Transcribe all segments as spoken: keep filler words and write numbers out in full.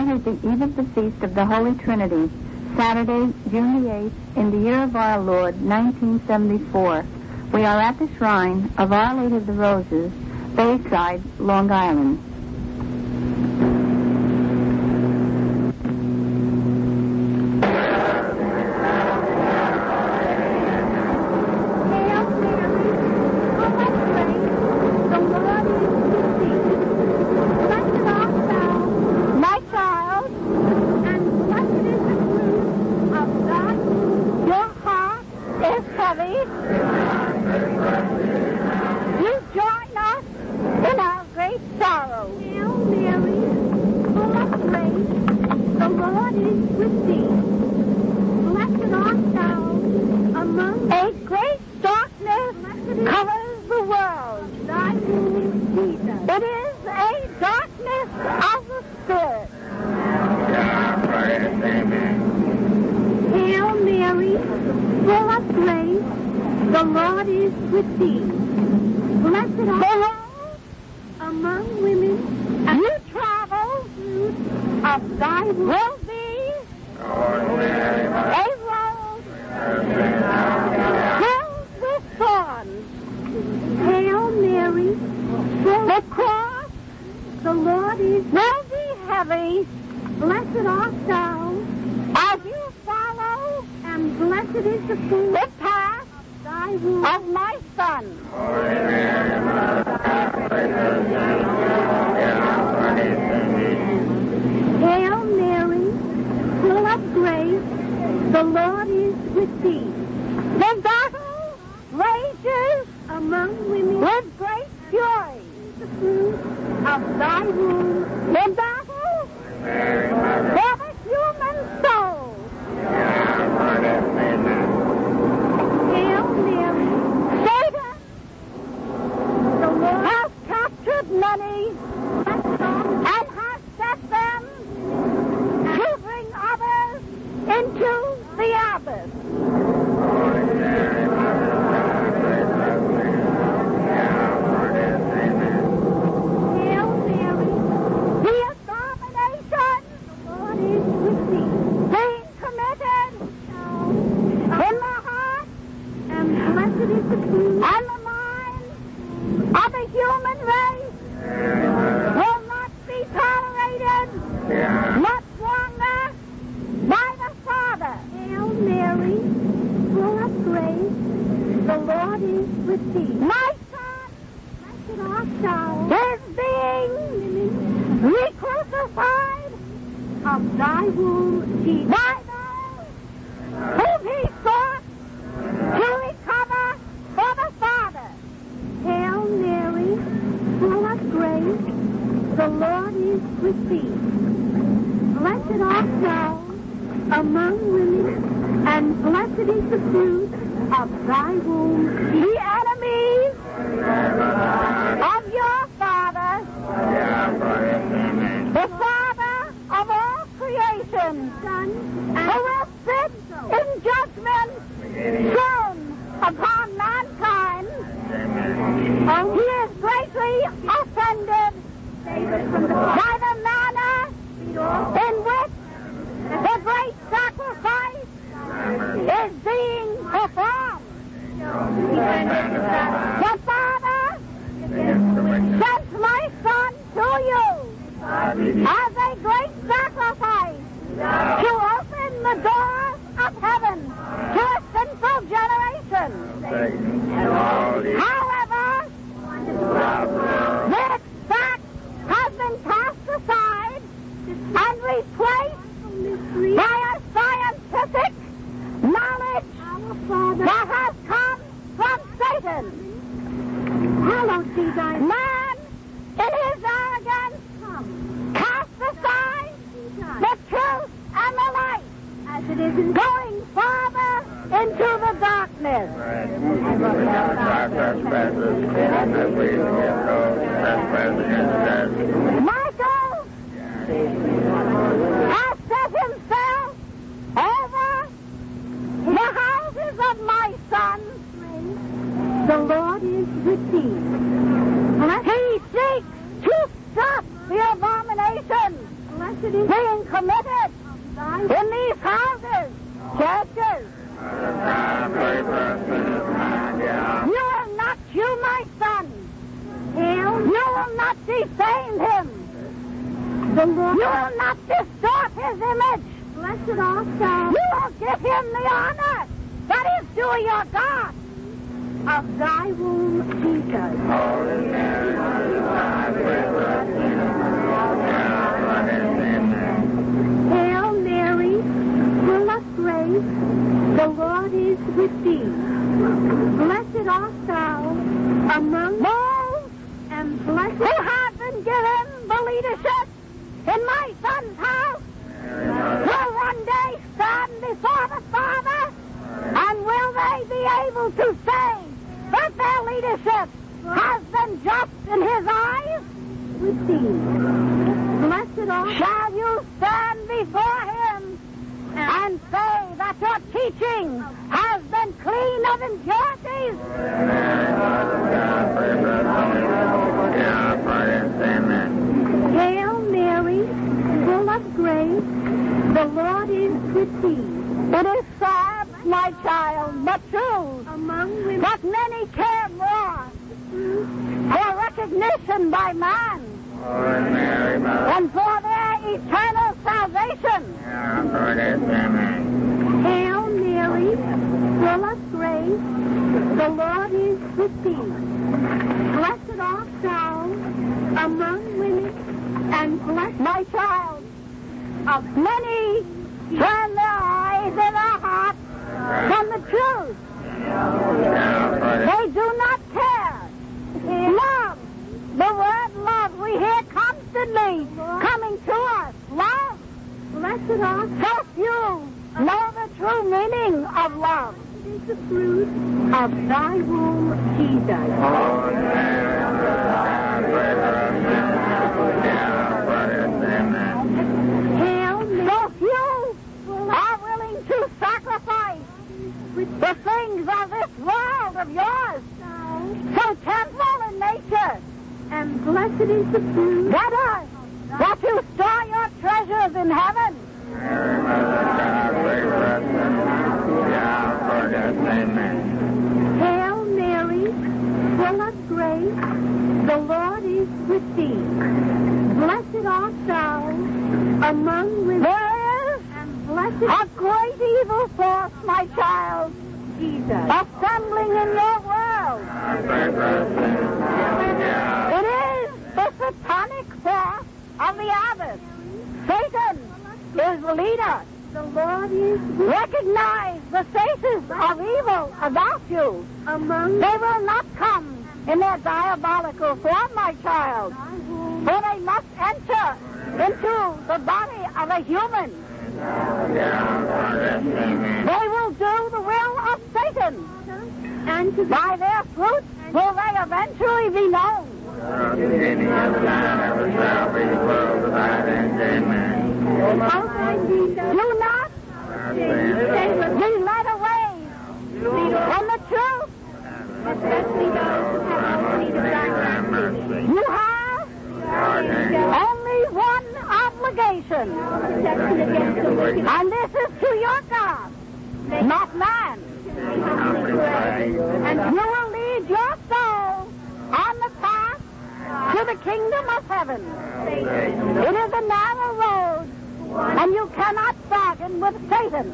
is the eve of the feast of the Holy Trinity, Saturday, June the eighth, in the year of our Lord, nineteen seventy-four. We are at the shrine of Our Lady of the Roses, Bayside, Long Island. It is being committed in these houses, churches. You will not, you, my son. You will not defame him. You will not distort his image. Blessed also. You will give him the honor that is due your God. Of thy womb, Jesus. Hail Mary, full of grace, the Lord is with thee. Blessed art thou among those and blessed who have been given the leadership in my son's house will one day stand before the Father, and will they be able to say that their leadership has been just in his eyes? with thee. Blessed art Shall you stand before him and say that your teaching has been clean of impurities? Hail Mary, full of grace, the Lord is with thee. It is sad, my child, but true, Among women, that many care more for recognition by man than for their eternal salvation. Hail Mary, full of grace, the Lord is with thee. Blessed art thou among women, and blessed My child, of many turn their eyes and their hearts from the truth. They do not care. Love, the word love, we hear constantly coming to us. Love. blessed art So few know the true meaning of love. is the fruit of thy womb, Jesus. Hail Mary, So few are willing to sacrifice the things of this world of yours, so temporal in nature. and blessed is the fruit Better that you store your treasures in heaven. Hail Mary, full of grace, the Lord is with thee. Blessed art thou among women, There is and blessed a great evil force, my child, Jesus. assembling in your world. It is the satanic force of the abyss. Satan is the leader. The Lord is Recognize the faces of evil about you. among They will not come in their diabolical form, my child, thy womb, for they must enter into the body of a human. They will do the will of Satan. and to By their fruits will they eventually be known. Do not be led away from the truth. You have only one obligation, and this is to your God, not man. And you will lead your soul on the path to the kingdom of heaven. It is a narrow road, and you cannot bargain with Satan.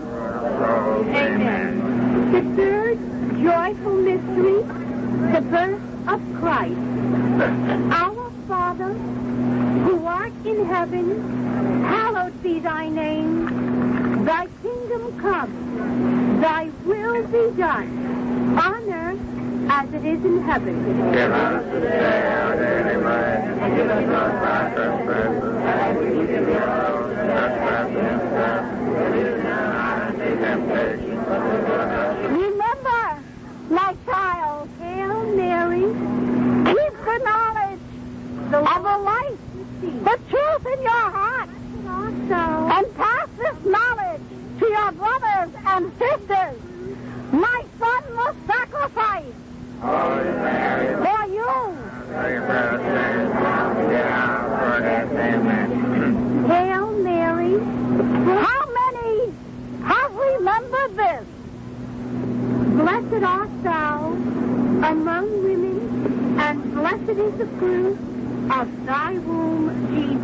Amen. The third joyful mystery, the birth of Christ. Our Father, who art in heaven, hallowed be thy name. Thy kingdom come, thy will be done, on earth as it is in heaven. Give us today our daily bread, and give us our trespasses, as we forgive those who trespass against us. And lead us not into temptation, but deliver us. Remember, my child, Hail Mary, keep the knowledge of the light, the truth in your heart, also and pass this knowledge to your brothers and sisters. My son will sacrifice Holy Mary, for you. pray for us sinners, now and at our death. Amen. Hail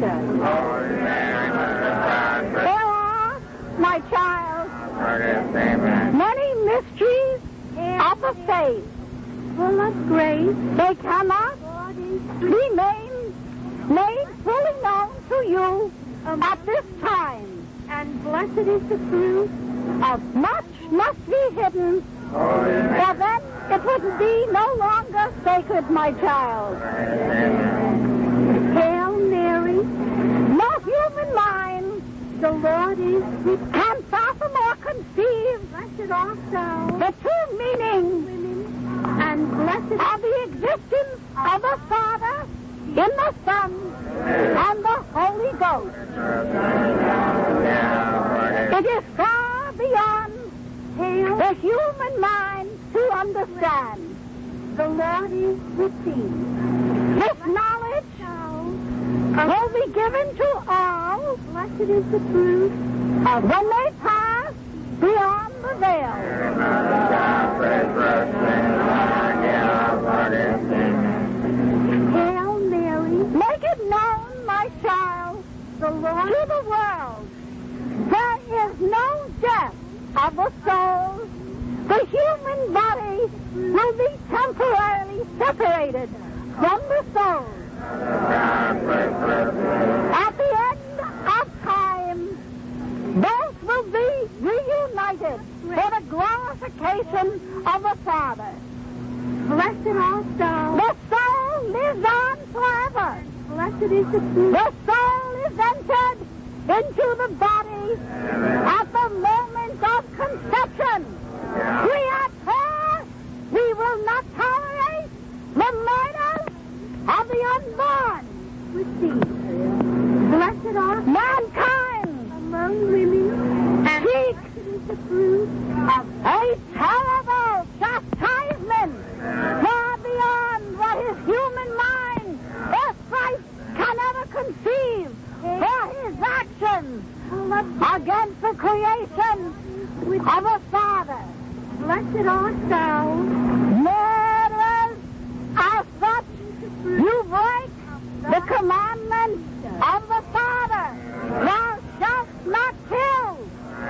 Holy Mary, Mother of God, pray There are, my child, for us. Amen. many mysteries of the faith. Full of grace, they cannot be made, made fully known to you at this time. And blessed is the fruit of much must be hidden, Holy Mary, for then it would be no longer sacred, my child. Amen. Hail Mary, no human mind, the Lord is with can fathom or conceive. Blessed art thou, the true meaning and blessed of the existence of the Father, in the Son, and the Holy Ghost. It is far beyond the human mind to understand. The Lord is with thee. This knowledge will be given to all. Blessed is the fruit of when they pass beyond the veil. Hail Mary, make it known, my child, the Lord to the world. There is no death of the soul. The human body will be temporarily separated from the soul. At the end of time, both will be reunited for the glorification of the Father. Blessed art thou. The soul lives on forever. Blessed is the fruit. The soul is entered into the body at the moment of conception. We at her, we will not tolerate the murder of the unborn. Receive. Blessed art mankind among women, and seeks the fruit of a terrible chastisement far beyond what his human mind or Christ can ever conceive for his actions against the creation of a Father. Blessed art thou. Murderers are such, you break the commandments of the Father. Thou shalt not kill.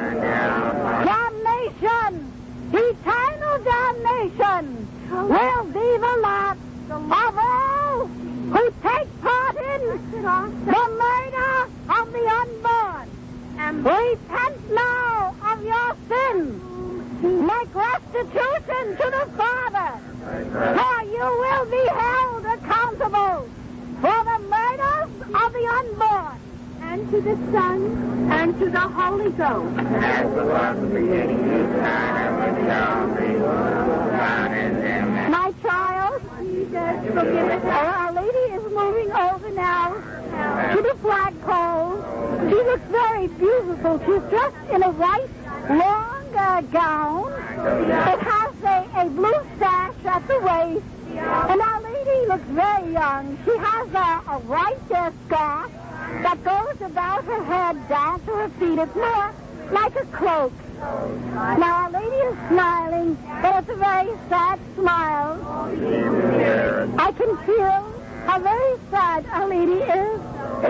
Damnation, eternal damnation, will be the lot of all who take part in the murder of the unborn. Repent now of your sins. Make restitution to the Father, for you will be held accountable for the murders of the unborn, and to the Son, and to the Holy Ghost. As it was in the beginning, is now, and will shall be, God is in My child, Our Lady is moving over now to the flagpole. She looks very beautiful. She's dressed in a white, long uh, gown. It has a, a blue sash at the waist. And Our Lady looks very young. She has a, a white uh, scarf that goes about her head down to her feet. It's more like a cloak. Now, Our Lady is smiling, but it's a very sad smile. I can feel how very sad Our Lady is.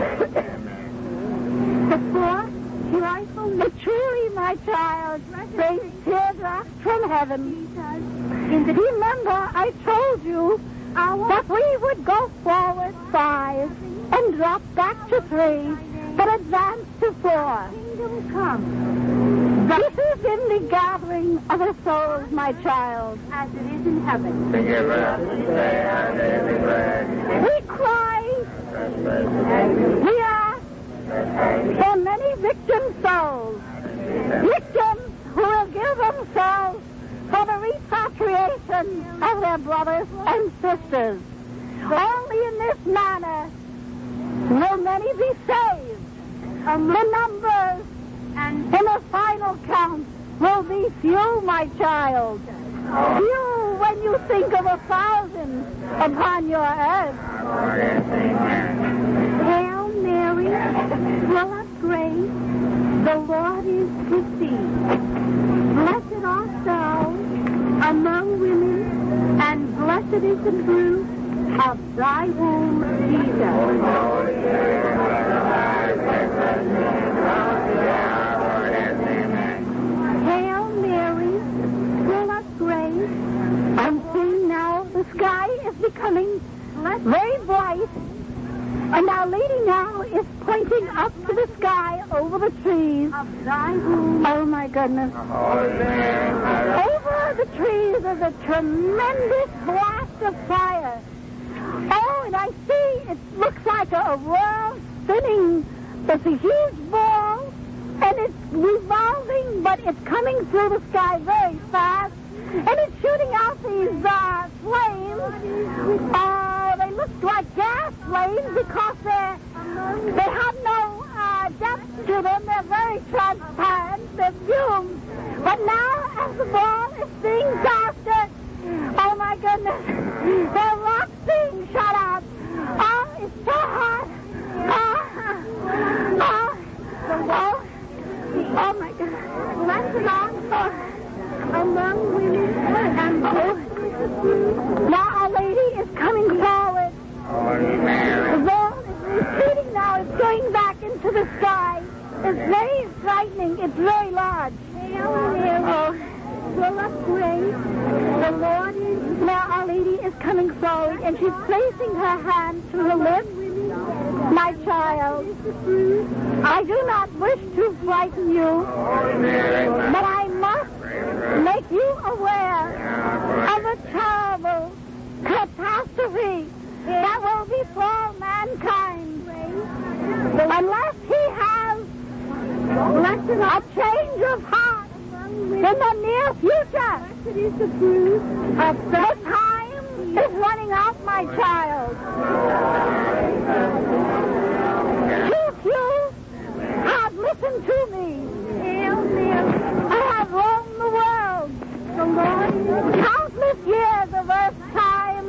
The fourth joyful, but truly, my child, raised teardrops from heaven. Remember, I told you that we would go forward five and drop back to three, but advance to four. Kingdom come. This is in the gathering of the souls, my child, as it is in heaven. Forgive us today our daily bread. We cry, we ask for many victim souls, victims who will give themselves for the repatriation of their brothers and sisters. Only in this manner will many be saved. And the numbers and in the final count will be few, my child. Few when you think of a thousand upon your earth. Hail Mary, full of grace, the Lord is with thee. Blessed art thou among women, and blessed is the fruit of thy womb, Jesus. Hail Mary, full of grace. I'm seeing now the sky is becoming very bright. And Our Lady now is pointing up to the sky over the trees. Of thy womb. Oh, my goodness. Over the trees is a tremendous blast of fire. Oh, and I see it looks like a world spinning. It's a huge ball, and it's revolving, but it's coming through the sky very fast. And it's shooting out these uh, flames. Uh, they look like gas flames because they're, they have no uh, depth to them. They're very transparent. They're fumes. But now, as the ball is being faster, oh my goodness, the rock's being shot out. Oh, it's so hot. Oh, oh, oh, oh my goodness. Let's not oh, among women and oh. Now Our Lady is coming forward. The ball is retreating now. It's going back into the sky. It's very frightening. It's very large. Oh. Full of grace, the Lord is... Now Our Lady is coming forward, and she's placing her hand to her lips. My child, I do not wish to frighten you, but I must make you aware of a terrible catastrophe that will befall mankind unless he has a change of heart in the near future. Uh, the time is running out, my child. Too few have listened to me. I have roamed the world. Countless years of earth time.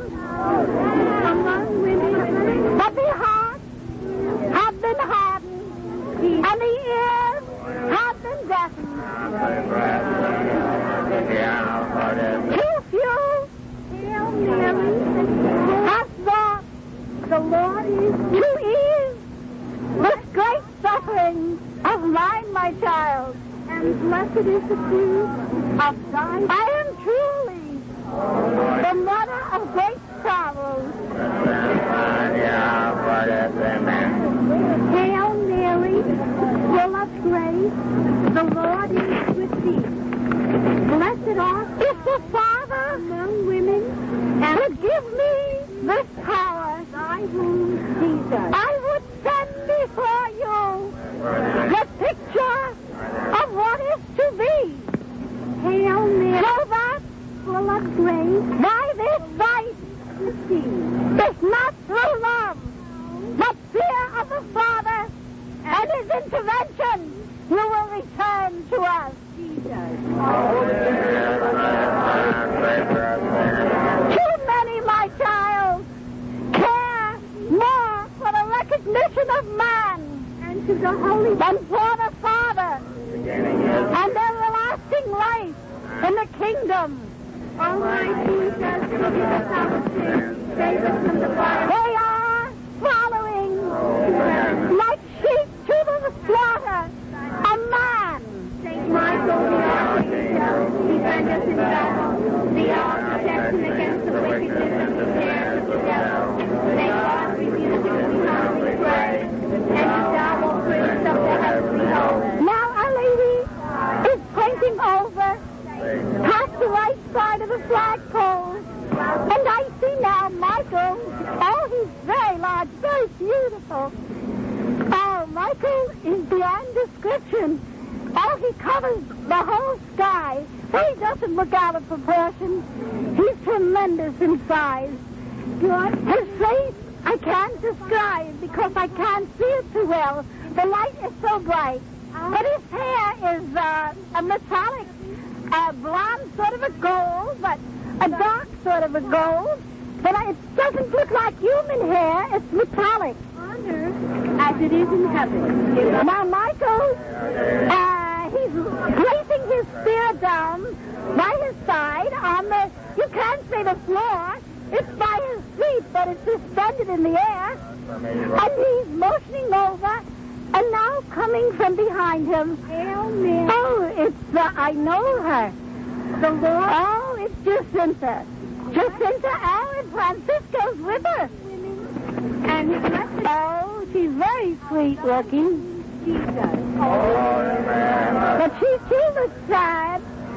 But the hearts have been hardened, and the ears have been deafened. Too few have thought the Lord is to ease this great suffering of mine, my child. And blessed is the fruit of thy... I am truly the mother of great sorrows. Hail Mary, full of grace, the Lord is with thee. Blessed art if the Father among women and would give me this power, thy womb, Jesus. I would send before you the picture of what is to be. Hail Mary, so that full of grace, by this sight, is not through love, but fear of the Father and his intervention, you will return to us. Jesus. Too many, my child, care more for the recognition of man and to the Holy than for the Father and everlasting life in the kingdom. Oh, my Jesus, forgive us our sins, save us from the fire. They are following like sheep to the slaughter a man. Saint Michael, the archangel, defend us in battle. The our protection against the wickedness and the snares of the devil. May God rebuke you, we humbly pray. And thou, O Prince of the heavenly host. Now Our Lady is pointing over past the right side of the flagpole. And I see now Michael. Oh, he's very large, very beautiful. Oh, Michael is beyond description. Oh, he covers the whole sky. But he doesn't look out of proportion. He's tremendous in size. His face I can't describe because I can't see it too well. The light is so bright. But his hair is uh, a metallic, uh, blonde sort of a gold, but a dark sort of a gold. But it doesn't look like human hair. It's metallic. On earth as it is in heaven. Now, Michael, uh, he's placing his spear down by his side on the, you can't say the floor. It's by his feet, but it's in the air, and he's motioning over, and now coming from behind him. Hail Mary. Oh, it's, uh, I know her. The Lord. Oh, it's Jacinta. Jacinta Allen Francisco's with her. And his message. Oh, she's very sweet looking. Jesus. But she, she looks sad.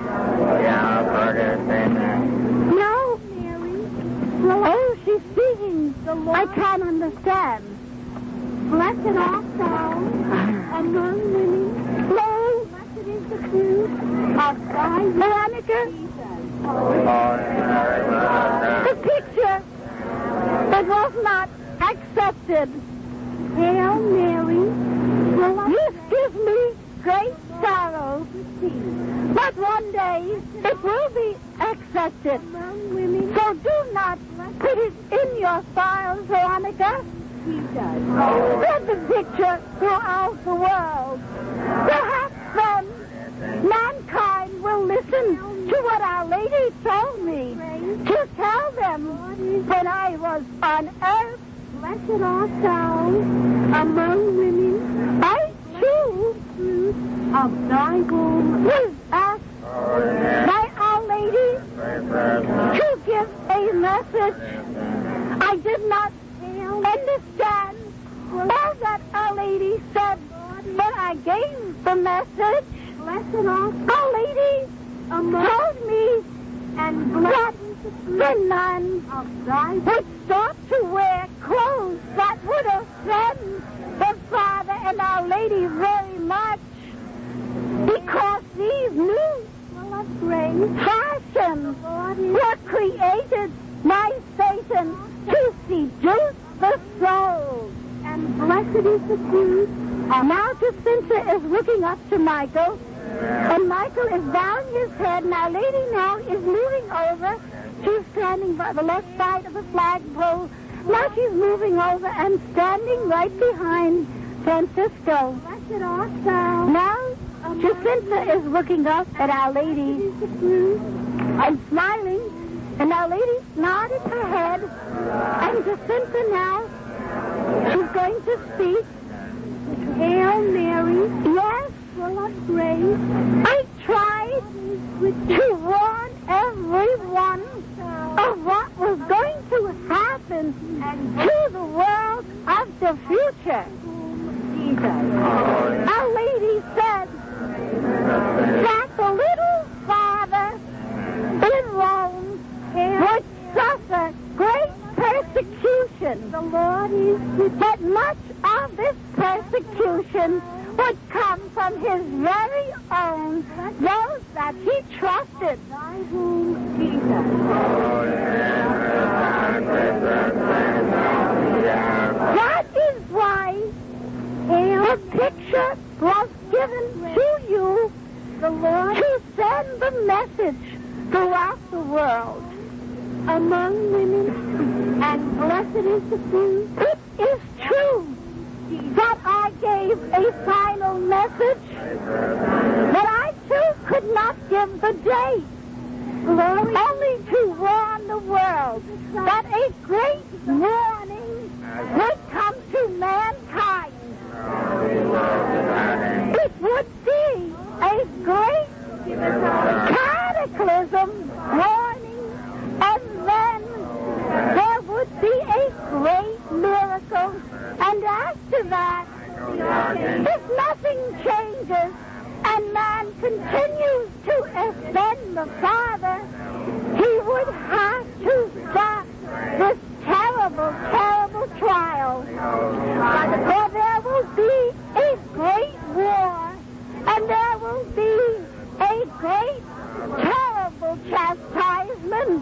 No. Mary. Oh, she's speaking. The Lord. I can't understand. Blessed art thou among women. No. Blessed is the fruit of thy womb, Veronica, Jesus. the picture that was not accepted. Hail Mary. Full of This gives me great sorrow. But one day it will be accepted. among women, So do not put it in your files, Veronica. Jesus. Spread the picture throughout the world. Perhaps then mankind will listen to what Our Lady told me to tell them when I was on earth. Blessed art thou among women, I too fruit of thy womb, was asked by Our Lady to give a message. I did not understand all that Our Lady said, but I gave the message. Blessed art Our Lady among told me and that blessed is the fruit the nun of thy womb. would stop to wear clothes that would offend the Father and Our Lady very much, because these new Full of grace, fashions Lord is were created by Satan to seduce the soul. and blessed is the fruit And now Jacinta is looking up to Michael, and Michael is bowing his head, and Our Lady now is moving over. She's standing by the left side of the flagpole. Now she's moving over and standing right behind Francisco. Blessed art thou Now Jacinta is looking up at Our Lady is the fruit and smiling, and Our Lady nodded her head, and Jacinta now, she's going to speak. Hail Mary, Yes, full of grace, I tried to warn everyone of what was going to happen to the world of the future. Jesus. Our Lady said that the little Father in Rome would suffer great persecution. The Lord is with But much of this persecution would come from his very own, those that he trusted. thy womb, Jesus. That is why the picture was given to you The Lord to send the message throughout the world. among women, and blessed is the fruit. It is true that I gave a final message, but I too could not give the date. Glory Only to warn the world that a great warning would come to mankind. It would be a great cataclysm warning, and then there would be a great miracle. And after that, if nothing changes and man continues to offend the Father, he would have to stop this terrible, terrible trial. For there will be a great war, and there will be a great, terrible chastisement.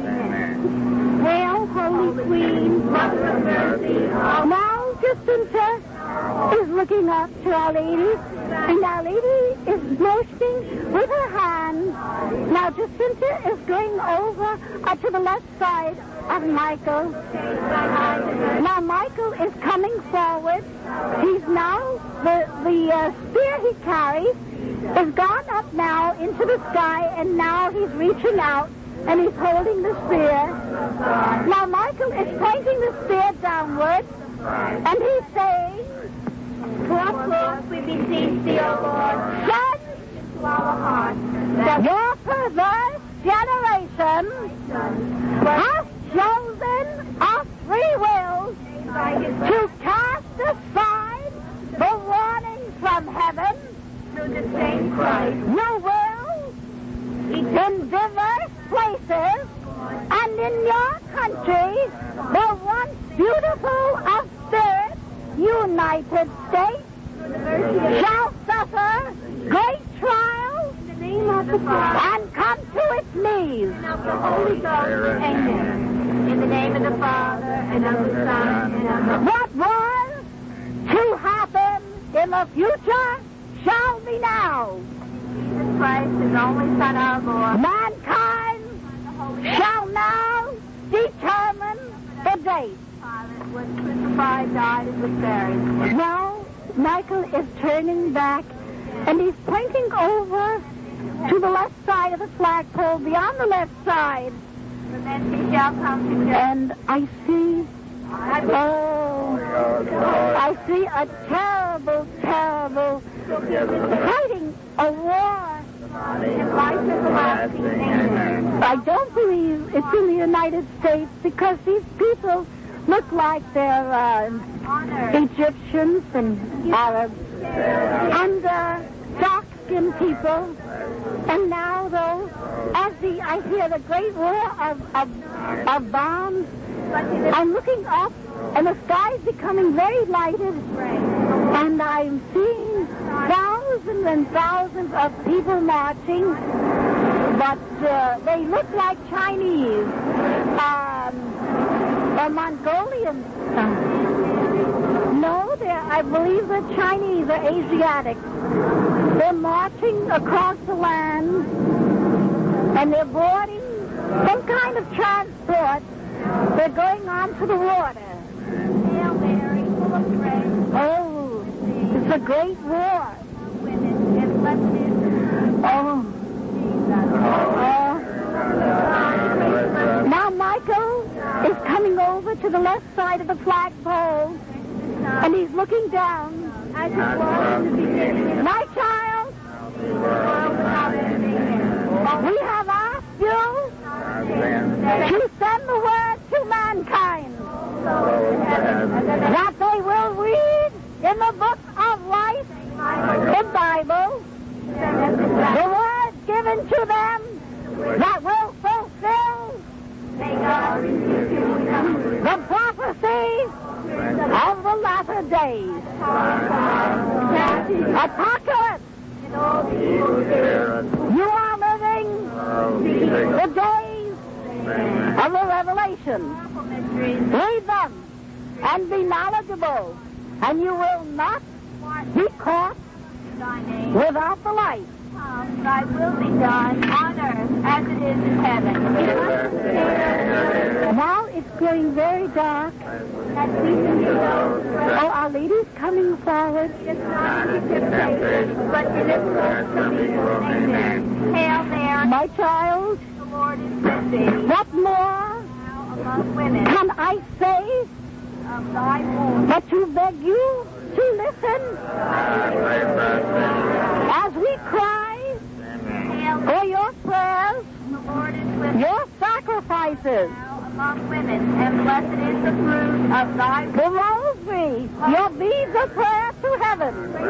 Hail, Holy Queen, Mother of Mercy. Now Jacinta is looking up to Our Lady, and Our Lady is motioning with her hand. Now Jacinta is going over uh, to the left side of Michael. Now Michael is coming forward. He's now, the, the uh, spear he carries has gone up now into the sky, and now he's reaching out, and he's holding the spear. Now Michael is pointing the spear downward, and he's saying, pour forth, we beseech thee, O Lord, send into our hearts your perverse generation has chosen of free will to cast aside the warning from heaven through the same Christ. You will, in diverse places and in your country, the once beautiful of spirit, United States, shall suffer great trials and come to its knees. Amen. In the name of the Father, and of the Son, and of the... What was to happen in the future shall be now. Jesus Christ, his only Son, our Lord. Mankind shall now determine the date. Pilate was crucified, died, and was buried. Now, Michael is turning back, and he's pointing over to the left side of the flagpole, beyond the left side. And then he shall come to death. And I see, oh, I see a terrible, terrible fighting, a war. I don't believe it's in the United States because these people look like they're uh, Egyptians and Arabs and uh, dark-skinned people. And now, though, as the I hear the great roar of, of, of bombs, I'm looking up, and the sky's becoming very lighted, and I'm seeing thousands and thousands of people marching, but uh, they look like Chinese um, or Mongolians. No, they're, I believe they're Chinese or Asiatic. They're marching across the land, and they're boarding some kind of transport. They're going on to the water. Hail Mary, full of grace. Oh, it's a great war. Women, and blessed is oh. oh. Now Michael is coming over to the left side of the flagpole, and he's looking down. As it was in the beginning. My child, we have asked you to send the word to mankind that they will read in the book of life, the Bible, the word given to them that will fulfill the prophecy of the latter days. Apocalypse. You are living the days of the revelation. Read them and be knowledgeable, and you will not be caught without the light. Thy will be done on earth as it is in heaven. Now it's growing very dark. Oh, Our Lady's coming forward. Hail Mary, my child. The Lord is with thee. What more can I say but to beg you to listen as we cry for your prayers, your sacrifices, among women, and blessed is the fruit of thy womb. The rosary, your beads of prayer to heaven,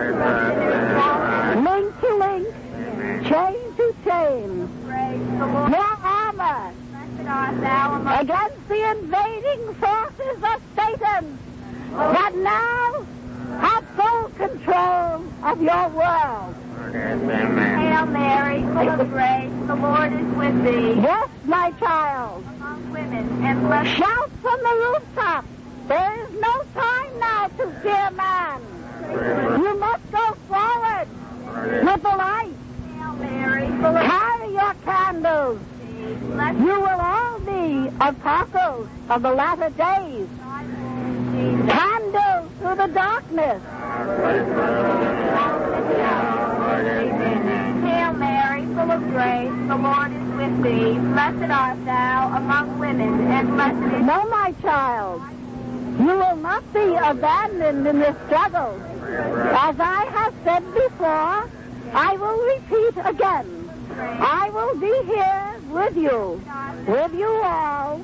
link to link, chain to chain, your armor against the invading forces of Satan that now have full control of your world. Hail Mary, full of grace, the Lord is with thee. Yes, my child. Among women, and blessed. Shout from the rooftop. There is no time now to fear man. You must go forward with the light. Hail Mary, full of carry your candles. You will all be apostles of the latter days. Candles through the darkness. Hail Mary, full of grace, the Lord is with thee. Blessed art thou among women, and blessed is... No, my child. You will not be abandoned in this struggle. As I have said before, I will repeat again. I will be here with you, with you all,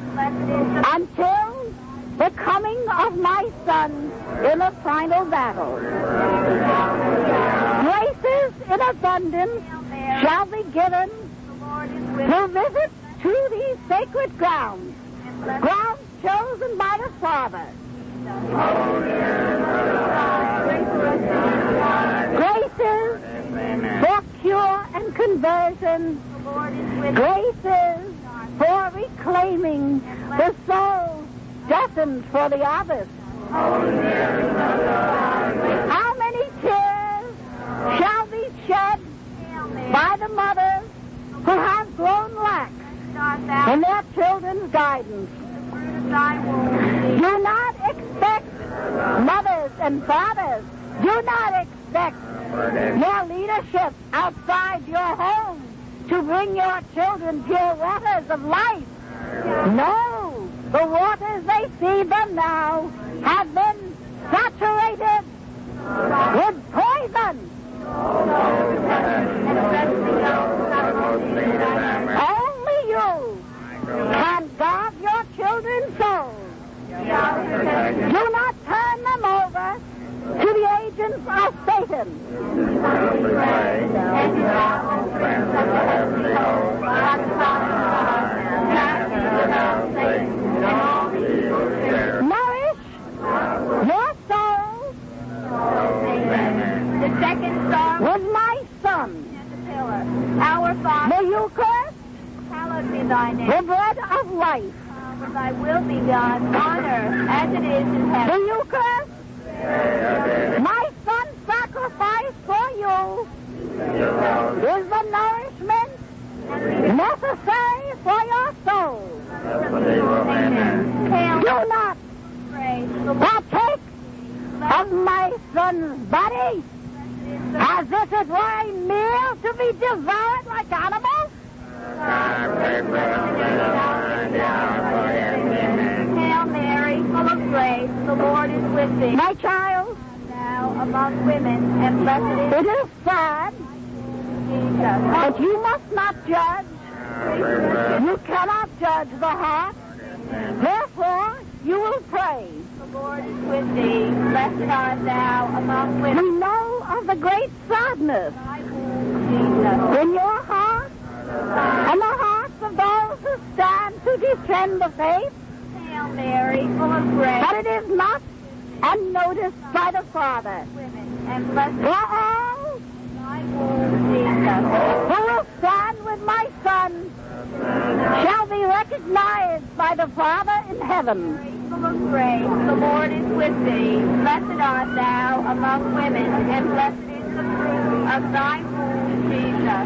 until the coming of my Son in the final battle. Graces in abundance shall be given to visit to these sacred grounds, grounds chosen by the Father. Graces for cure and conversion. Graces for reclaiming the souls destined for the harvest. How many tears shall be shed by the mothers who have grown lax in their children's guidance? Do not expect, mothers and fathers, do not expect your leadership outside your home to bring your children pure waters of life. No, the waters they feed them now have been saturated with poison. Only you can guard your children's souls. Do not turn them over to the agents of Satan. Nourish your souls The second star with my Son, Our Father, the Eucharist, hallowed be thy name. the bread of life. For thy will be done on earth as it is in The heaven. Eucharist, my Son's sacrifice for you, is the nourishment necessary for your soul. Hail, Do not praise the Lord. partake of my Son's body as if it were a meal to be devoured like animals. Hail Mary, full of grace, the Lord is with thee. My child, Thou among women, and blessed it is sad, is Jesus. but you must not judge. You cannot judge the heart. Therefore, you will pray. The Lord is with thee. Blessed art thou among women. We know of the great sadness Thy womb, Jesus. in your heart and the hearts of those who stand to defend the faith, Hail Mary, full of grace, but it is not unnoticed by the Father. women, and blessed For all thy womb, Jesus. who will stand with my Son shall be recognized by the Father in heaven. Full of grace, the Lord is with thee. Blessed art thou among women, and blessed is the fruit of thy womb, Jesus.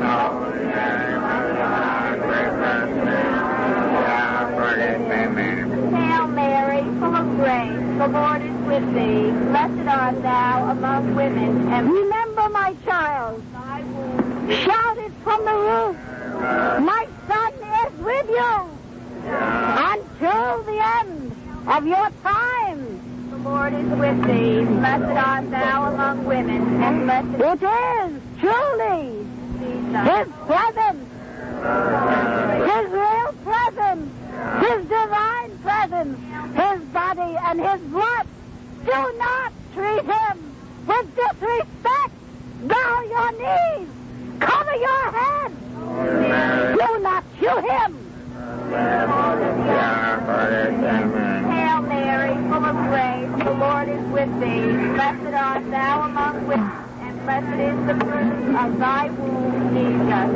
Hail Mary, full of grace, the Lord is with thee. Blessed art thou among women, and Remember, my child, thy womb. shout it from the roof. My Son is with you until the end of your time. The Lord is with thee. Blessed art thou among women, and blessed It is truly is Jesus. His presence, His real presence, His divine presence, His body and His blood. Do not treat Him with disrespect. Bow your knees. Cover your head. Do not chew Him. Hail Mary, full of grace, the Lord is with thee. Blessed art thou among women, and blessed is the fruit of thy womb, Jesus.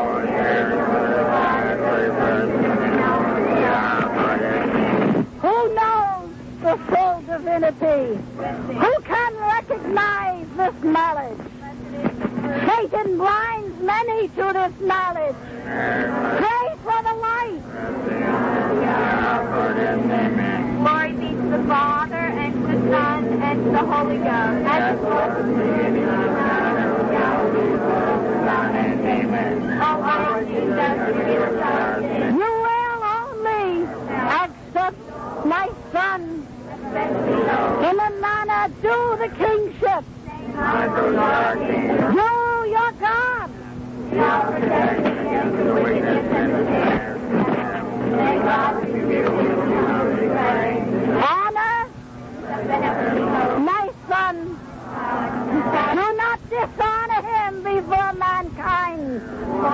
Who knows the full divinity? Who can recognize this knowledge? Satan blinds many to this knowledge. Pray for the light. Glory be to the Father, and to the Son, and to the Holy Ghost. As it was in the beginning, now and forever. O Lord Jesus, forgive us our sins. You will only accept my Son the kingship. Unto our kingdom. You, your God. Shall protect against the wickedness and the snares. May God give you the praise. Honor my son. Do not dishonor him before mankind.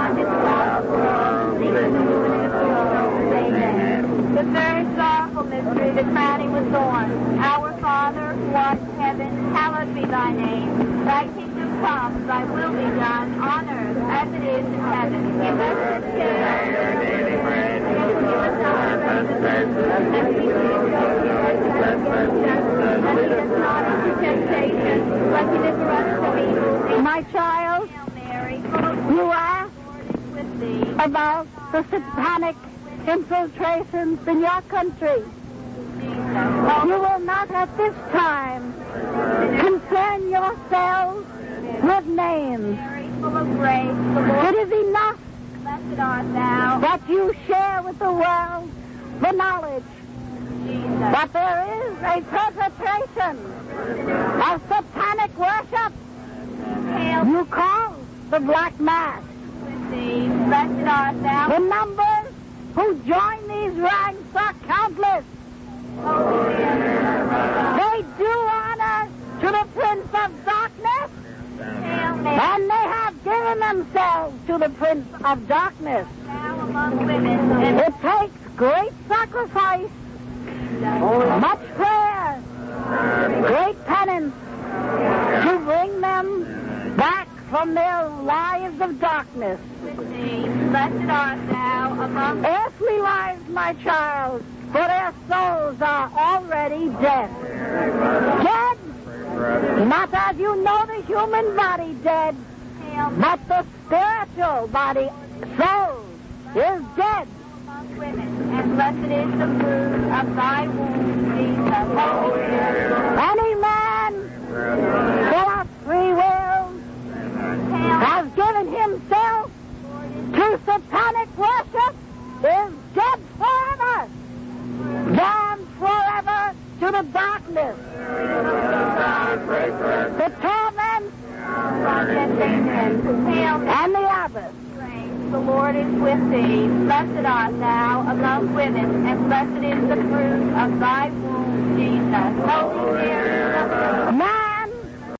The third sorrowful mystery, the crowning with thorns. Our Father, who art in heaven, hallowed be thy name. Thy kingdom come, thy will be done, on earth as it is in heaven. Give us this day our daily bread, and forgive us our trespasses, and we forgive those who trespass against us. And lead us not into temptation, but deliver us from evil. My child, Hail Mary, full of grace, you asked the Lord is with thee. about the satanic infiltrations in your country. You will not at this time concern yourselves with names. Mary, full of grace, the Lord It is enough blessed art thou. that you share with the world the knowledge Jesus. that there is a perpetration of satanic worship Hail you call the Black Mass. with thee. Blessed art thou. The numbers who join these ranks are countless. They do honor to the Prince of Darkness, Hail Mary, and they have given themselves to the Prince of Darkness. thou among women, and It takes great sacrifice, much prayer, great penance to bring them back from their lives of darkness. with thee. Blessed art thou among Earthly lives, my child, for their souls are already dead. Dead, not as you know the human body dead, Hail but the spiritual body, soul, is dead. among women, and blessed is the fruit of thy womb, Jesus. Any man full of free will Hail, has given himself to satanic worship is dead forever, damned forever to the darkness, the torment, Hail Mary, and the abyss. the Lord is with thee. Blessed art thou among women, and blessed is the fruit of thy womb, Jesus. Holy Mary, Man,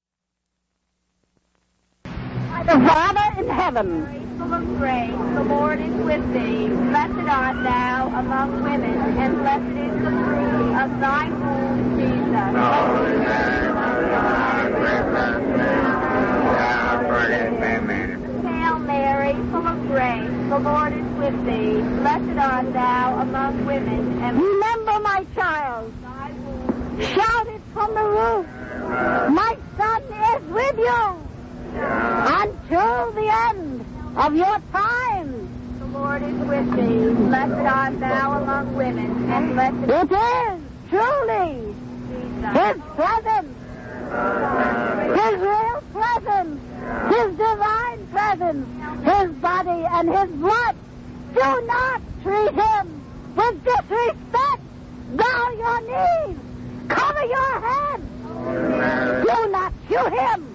by the Father in heaven, full of grace, the Lord is with thee. Blessed art thou among women, and blessed is the fruit of thy womb, Jesus. Holy Mary, Mother of God, pray for us sinners, now and at the hour of our death. Amen. Hail Mary, full of grace, the Lord is with thee. Blessed art thou among women, and remember, my child, thy womb. shout it from the roof. My son is with you until the end of your time. The Lord is with thee. Blessed art thou among women, and blessed It is truly Jesus. His presence, His real presence, His divine presence, His body and His blood. Do not treat Him with disrespect. Bow your knees. Cover your head. Do not shoot Him.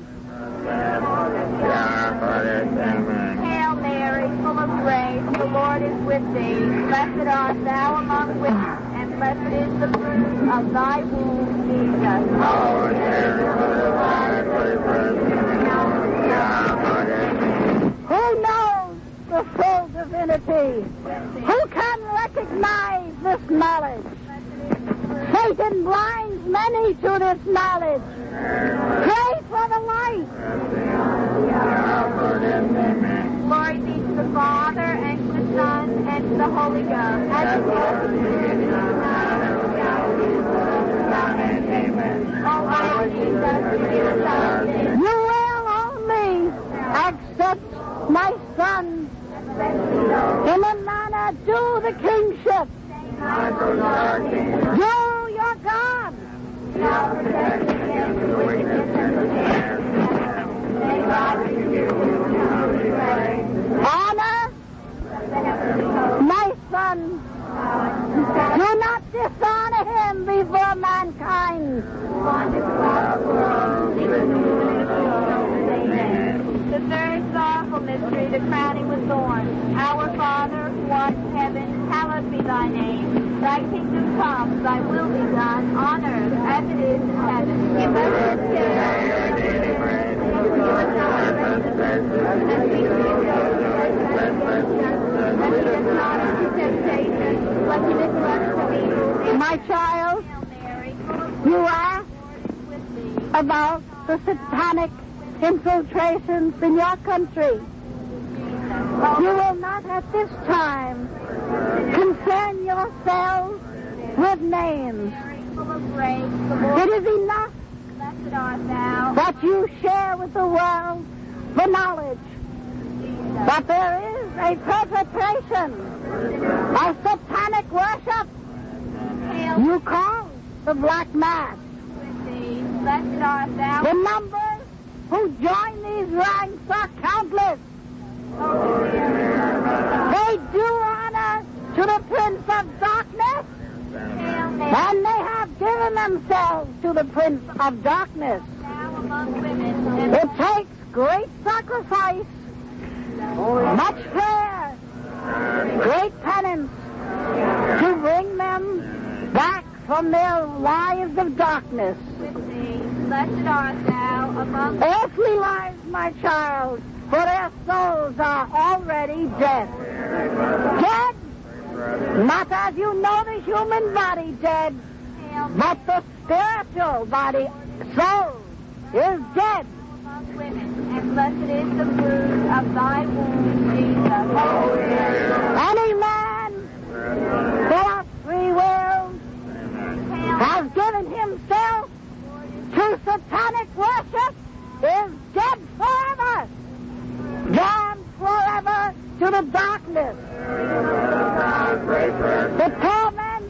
Hail Mary, full of grace, the Lord is with thee. Blessed art thou among women, and blessed is the fruit of thy womb, Jesus. Holy Mary, Mother of God, pray for us sinners, now and at our death. Who knows the full divinity? Who can recognize this knowledge? Satan blinds many to this knowledge. Pray for the light. Glory be to the Father, and to the Son, and to the Holy Ghost. As it was in the beginning, now, and ever shall be, world without end. Amen. O our Jesus, forgive us our sins. You will only accept my son in a manner to the kingship. You, your God. Honor my son. Do not dishonor him before mankind. kingdom come, thy will be done on earth as it is in heaven. Give us this day our daily bread, and forgive us our trespasses, as we forgive those who trespass against us. And lead us not into temptation, but deliver us from evil. My child, Hail Mary, full of you grace, asked the Lord is with thee. about the satanic infiltrations in your country. You will not at this time concern yourselves with names. Mary, full of grace, the Lord It is is enough blessed art thou. that you share with the world the knowledge Jesus. that there is a perpetration of satanic worship Hail you call the Black Mass. with thee. Blessed art thou. The numbers who join these ranks are countless. They do honor to the Prince of Darkness, Hail Mary, and they have given themselves to the Prince of Darkness. thou among women, and It takes great sacrifice, much prayer, great penance to bring them back from their lives of darkness. with thee. Blessed art thou among Earthly lives, my child, for their souls are already dead. Dead, not as you know the human body dead, Hail but the spiritual body, soul, is dead. among women, and blessed is the fruit of thy womb, Jesus. Any man full of free will Hail has given himself to satanic worship is dead forever, damned forever to the darkness, the torment,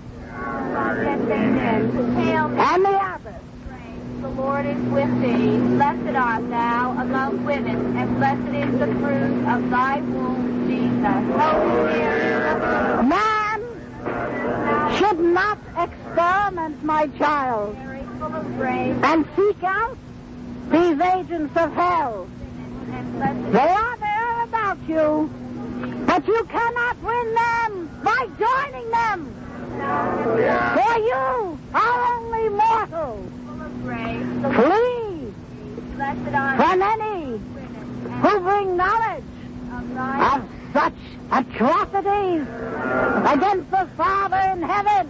Hail Mary, and the abyss. the Lord is with thee. Blessed art thou among women, and blessed is the fruit of thy womb, Jesus. Holy Mary, Man should not experiment, my child, Mary, full of grace, and seek out these agents of hell. and blessed They are there about you, but you cannot win them by joining them. For you are only mortal. full of grace, the Lord, Flee blessed art from any women, who bring knowledge and of thy of such atrocities against the Father in heaven.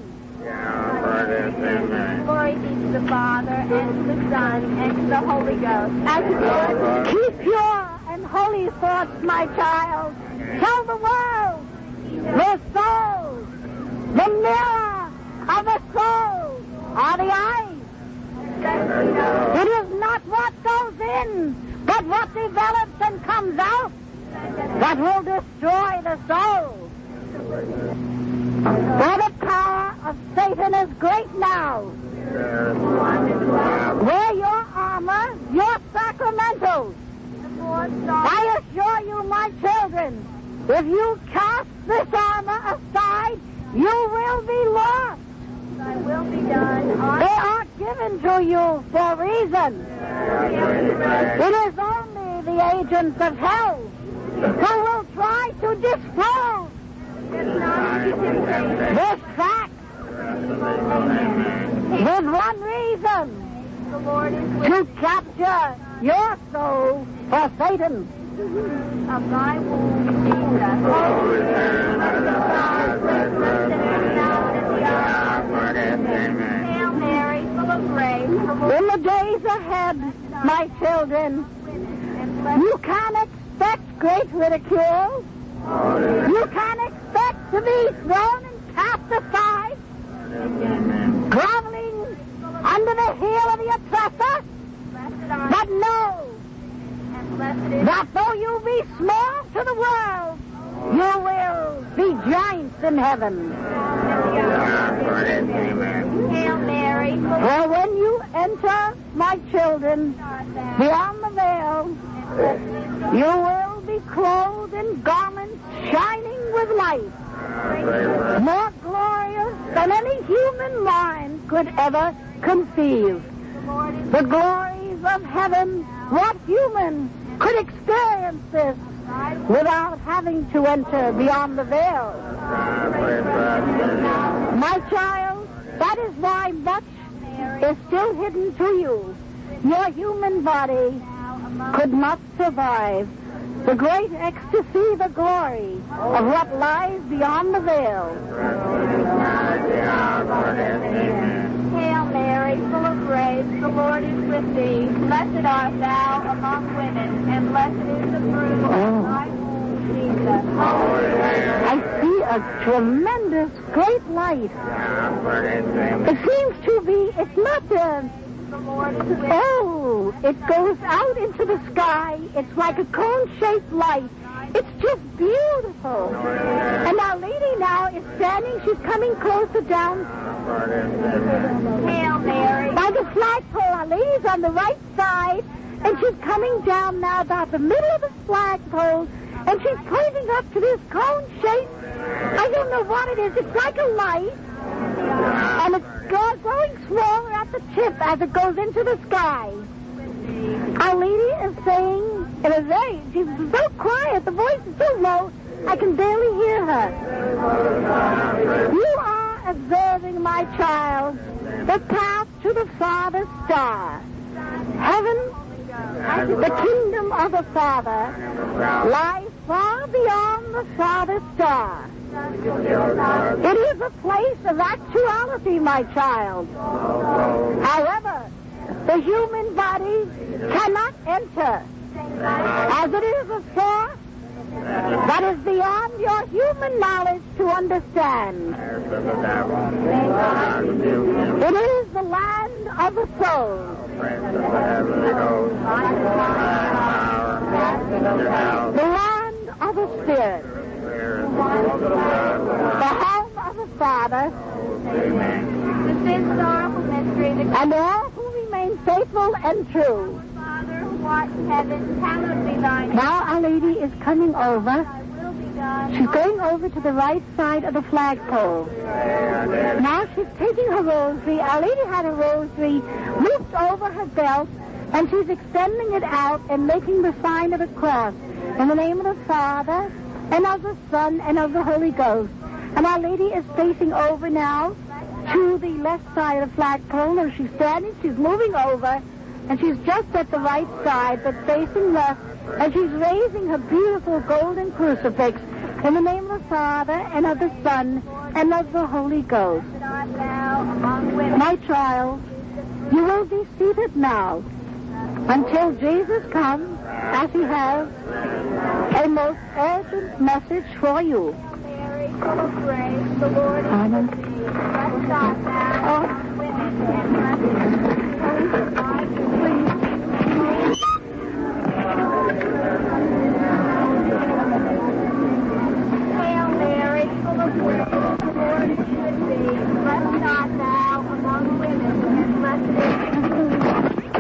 glory be to the Father, and to the Son, and to the Holy Ghost. As it was Keep pure and holy thoughts, my child. Tell the world the soul, the mirror of the soul are the eyes. It is not what goes in, but what develops and comes out that will destroy the soul. For the power of Satan is great now. Wear your armor, your sacramentals. I assure you, my children, if you cast this armor aside, you will be lost. Thy will be done on They are given to you for a reason. It is only the agents of hell who will try to dispose this fact with one reason, the Lord is with to capture your soul for Satan. of thy womb, Jesus. Hail Mary, full of grace, the Lord In the days ahead, my children, and blessed you can expect great ridicule. You can expect to be thrown and cast aside, groveling under the heel of the oppressor. blessed art But know and blessed is that though you be small to the world, you will be giants in heaven. Hail Mary, full of For when you enter, my children, art thou, beyond the veil, and blessed is the you will be clothed in garments shining with light, more glorious than any human mind could ever conceive. Lord is The glories of heaven, what human could experience this thy without having to enter beyond the veil? My child, That is why much is still hidden to you. Your human body could not survive the great ecstasy, the glory of what lies beyond the veil. Hail Mary, full of grace, the Lord is with thee. Blessed art thou among women, and blessed is the fruit of thy womb, Jesus. I see a tremendous great light. It seems to be, it's not the... The Lord is with Oh, it goes out into the sky. It's like a cone-shaped light. It's just beautiful. And Our Lady now is standing. She's coming closer down Hail Mary. by the flagpole. Our Lady's on the right side, and she's coming down now about the middle of the flagpole, and she's pointing up to this cone shape. I don't know what it is. It's like a light, and it's go- growing smaller at the tip as it goes into the sky. Our Lady is saying, in a very, she's so quiet, the voice is so low, I can barely hear her. You are observing, my child, the path to the Father's star. Heaven, the kingdom of the Father, lies far beyond the Father's star. It is a place of actuality, my child. However, the human body cannot enter, as it is a force that is beyond your human knowledge to understand. It is the land of the soul. The land of the spirit. The home of the Father. The fifth sorrowful mystery, the And all who remain faithful and true. Father who art in heaven, hallowed be thy name. Now Our Lady is coming over. Thy will be done. She's going over to the right side of the flagpole. Now she's taking her rosary. Our Lady had a rosary looped over her belt, and she's extending it out and making the sign of the cross in the name of the Father, and of the Son, and of the Holy Ghost. And Our Lady is facing over now to the left side of the flagpole. Now she's standing, she's moving over, and she's just at the right side, but facing left, and she's raising her beautiful golden crucifix in the name of the Father, and of the Son, and of the Holy Ghost. Blessed art thou among women. My child, you will be seated now until Jesus comes, as he has a most urgent message for you. Mary, full of grace, the Lord is Amen. with thee. Blessed art thou among women, and blessed is the fruit of thy womb. Hail Mary, full of grace, the Lord is with thee. Blessed art thou among women, and blessed is the fruit of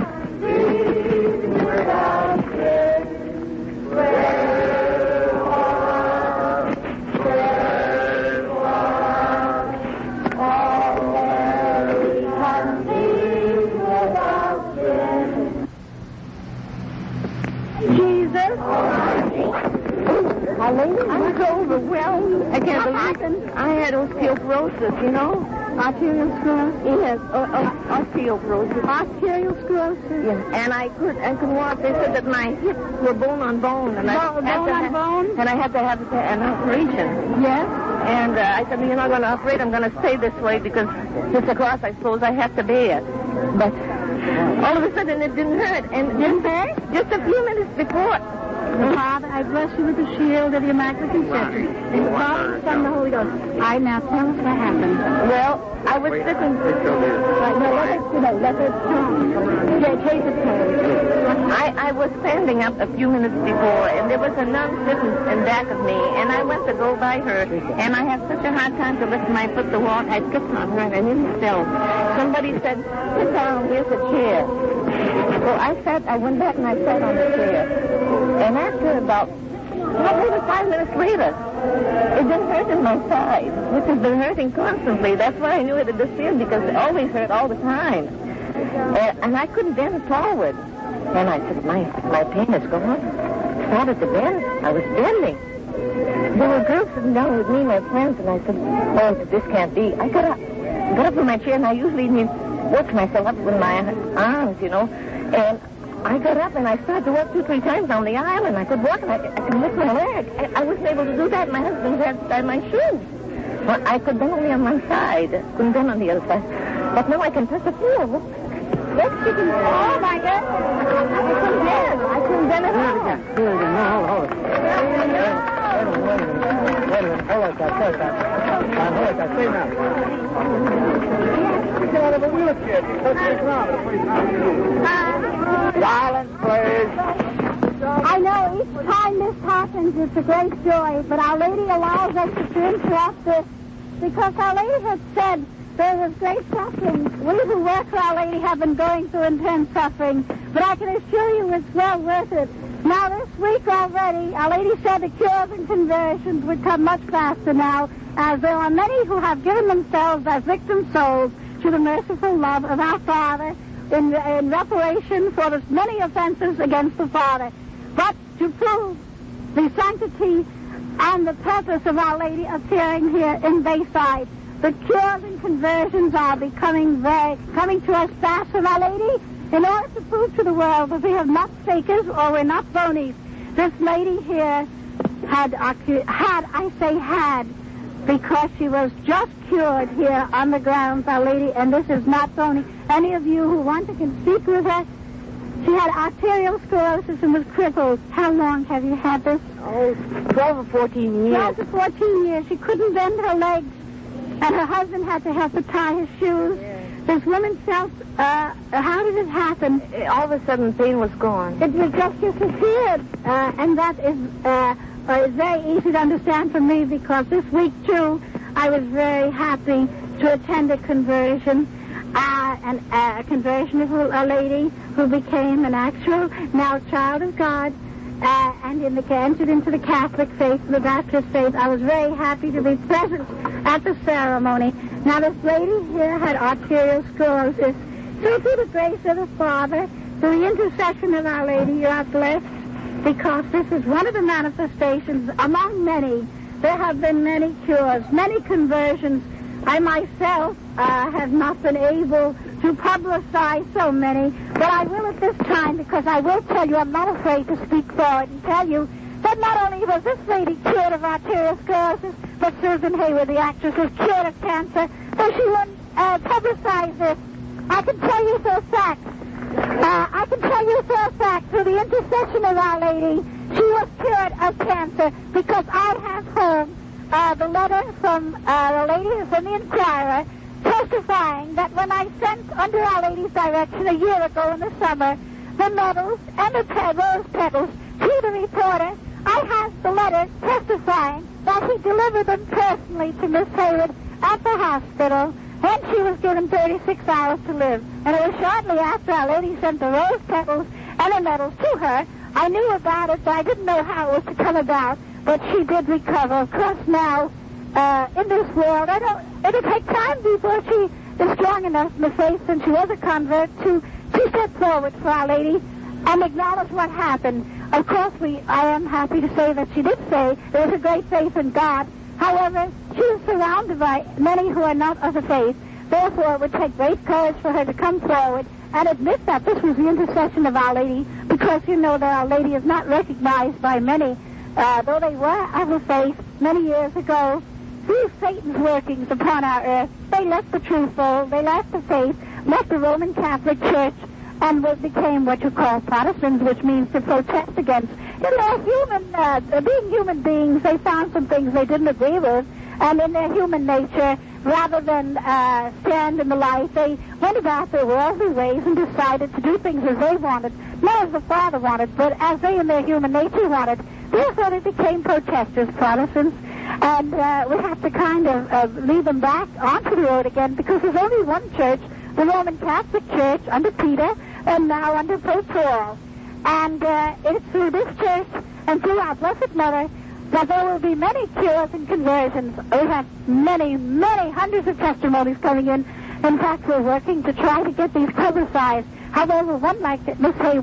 I'm so overwhelmed. I can't believe it. I had osteoporosis, you know. Arteriosclerosis? Yes, o- o- osteoporosis. Arteriosclerosis? Yes. And I could, I could walk. They said that my hips were bone on bone. And I Bone- had bone to on ha- bone? And I had to have an operation. Yes? And uh, I said, well, you're not going to operate. I'm going to stay this way because it's a cross I suppose I have to bear. But all of a sudden it didn't hurt. And didn't hurt? Just a few minutes before. Father, I bless you with the shield of the Immaculate Conception. In the Father, the Son, and the Holy Ghost. I now tell us what happened. Well, I was sitting. Right, no, let us, you know, let us yeah, take it I, I was standing up a few minutes before, and there was a nun sitting in back of me, and I went to go by her, and I had such a hard time to lift my foot to walk. I tripped on her, and I didn't still. Somebody said, sit down, here's a chair. So I sat, I went back and I sat on the chair. And after about, well, maybe five minutes later, it didn't hurt in my side, which has been hurting constantly. That's why I knew it had disappeared, because it always hurt all the time. Uh, and I couldn't bend forward. And I said, my, my pain is gone. Started to bend. I was bending. There were girls sitting down with me, my friends, and I said, oh, this can't be. I got up. got up in my chair, and I usually need work myself up with my arms, you know. And I got up, and I started to walk two, three times down the aisle, and I could walk, and I, I could lift my leg. I, I wasn't able to do that. My husband had to tie my shoes. Well, I could bend only on one side. Couldn't bend on the other side. But now I can touch the floor. Let's get him. Oh, my God. I couldn't bend. I couldn't bend at all. Do it again. No, hold it. Wait a minute, wait a minute. Wait a minute. Hold it, that. Hold it, that. Hold it, that. Stay now. Get out of the wheelchair. Touch the ground. Silence, please. I know each time this happens, it's a great joy, but Our Lady allows us to interrupt this because Our Lady has said there was great suffering. We who work for Our Lady have been going through intense suffering, but I can assure you it's well worth it. Now, this week already, Our Lady said the cures and conversions would come much faster now, as there are many who have given themselves as victim souls to the merciful love of our Father in, in reparation for the many offenses against the Father. But to prove the sanctity and the purpose of Our Lady appearing here in Bayside, the cures and conversions are becoming very, coming to us fast from Our Lady in order to prove to the world that we have not fakers or we're not phonies. This lady here had, had, I say had, because she was just cured here on the grounds, Our Lady, and this is not phony. Any of you who want to can speak with her. She had arterial sclerosis and was crippled. How long have you had this? Oh, twelve or fourteen years. twelve to fourteen years. She couldn't bend her legs, and her husband had to help her tie his shoes. Yeah. This woman felt, uh, how did it happen? All of a sudden, pain was gone. It was just disappeared, uh, and that is, uh, uh, is very easy to understand for me because this week, too, I was very happy to attend a conversion. Uh, and uh, a conversion of a lady who became an actual now child of God uh, and in the, entered into the Catholic faith, the Baptist faith. I was very happy to be present at the ceremony. Now, this lady here had arterial sclerosis. So through the grace of the Father, through the intercession of Our Lady, you are blessed because this is one of the manifestations among many. There have been many cures, many conversions. I myself uh, have not been able to publicize so many, but I will at this time because I will tell you, I'm not afraid to speak forward and tell you that not only was this lady cured of arterial sclerosis, but Susan Hayward, the actress, was cured of cancer, so she wouldn't uh, publicize this. I can tell you for a fact, uh, I can tell you for a fact, through the intercession of Our Lady, she was cured of cancer because I have heard Uh, the letter from uh, the lady from the Inquirer testifying that when I sent under Our Lady's direction a year ago in the summer the medals and the pe- rose petals to the reporter, I have the letter testifying that he delivered them personally to Miss Hayward at the hospital when she was given thirty-six hours to live. And it was shortly after Our Lady sent the rose petals and the medals to her. I knew about it, but I didn't know how it was to come about. But she did recover. Of course, now, uh, in this world, I don't, it'll take time before she is strong enough in the faith, since she was a convert, to, to step forward for Our Lady and acknowledge what happened. Of course, we, I am happy to say that she did say there was a great faith in God. However, she is surrounded by many who are not of the faith. Therefore, it would take great courage for her to come forward and admit that this was the intercession of Our Lady, because you know that Our Lady is not recognized by many. Uh, though they were of the faith many years ago, through Satan's workings upon our earth, they left the true fold, they left the faith, left the Roman Catholic Church, and became what you call Protestants, which means to protest against. In their human, uh, being human beings, they found some things they didn't agree with, and in their human nature, rather than uh, stand in the light, they went about their worldly ways and decided to do things as they wanted, not as the Father wanted, but as they in their human nature wanted. Therefore, they became protesters, Protestants, and uh, we have to kind of uh, lead them back onto the road again, because there's only one church, the Roman Catholic Church, under Peter, and now under Pope Paul. And uh, it's through this church and through our Blessed Mother that there will be many cures and conversions. We have many, many hundreds of testimonies coming in. In fact, we're working to try to get these publicized. However, one like Miss Hayward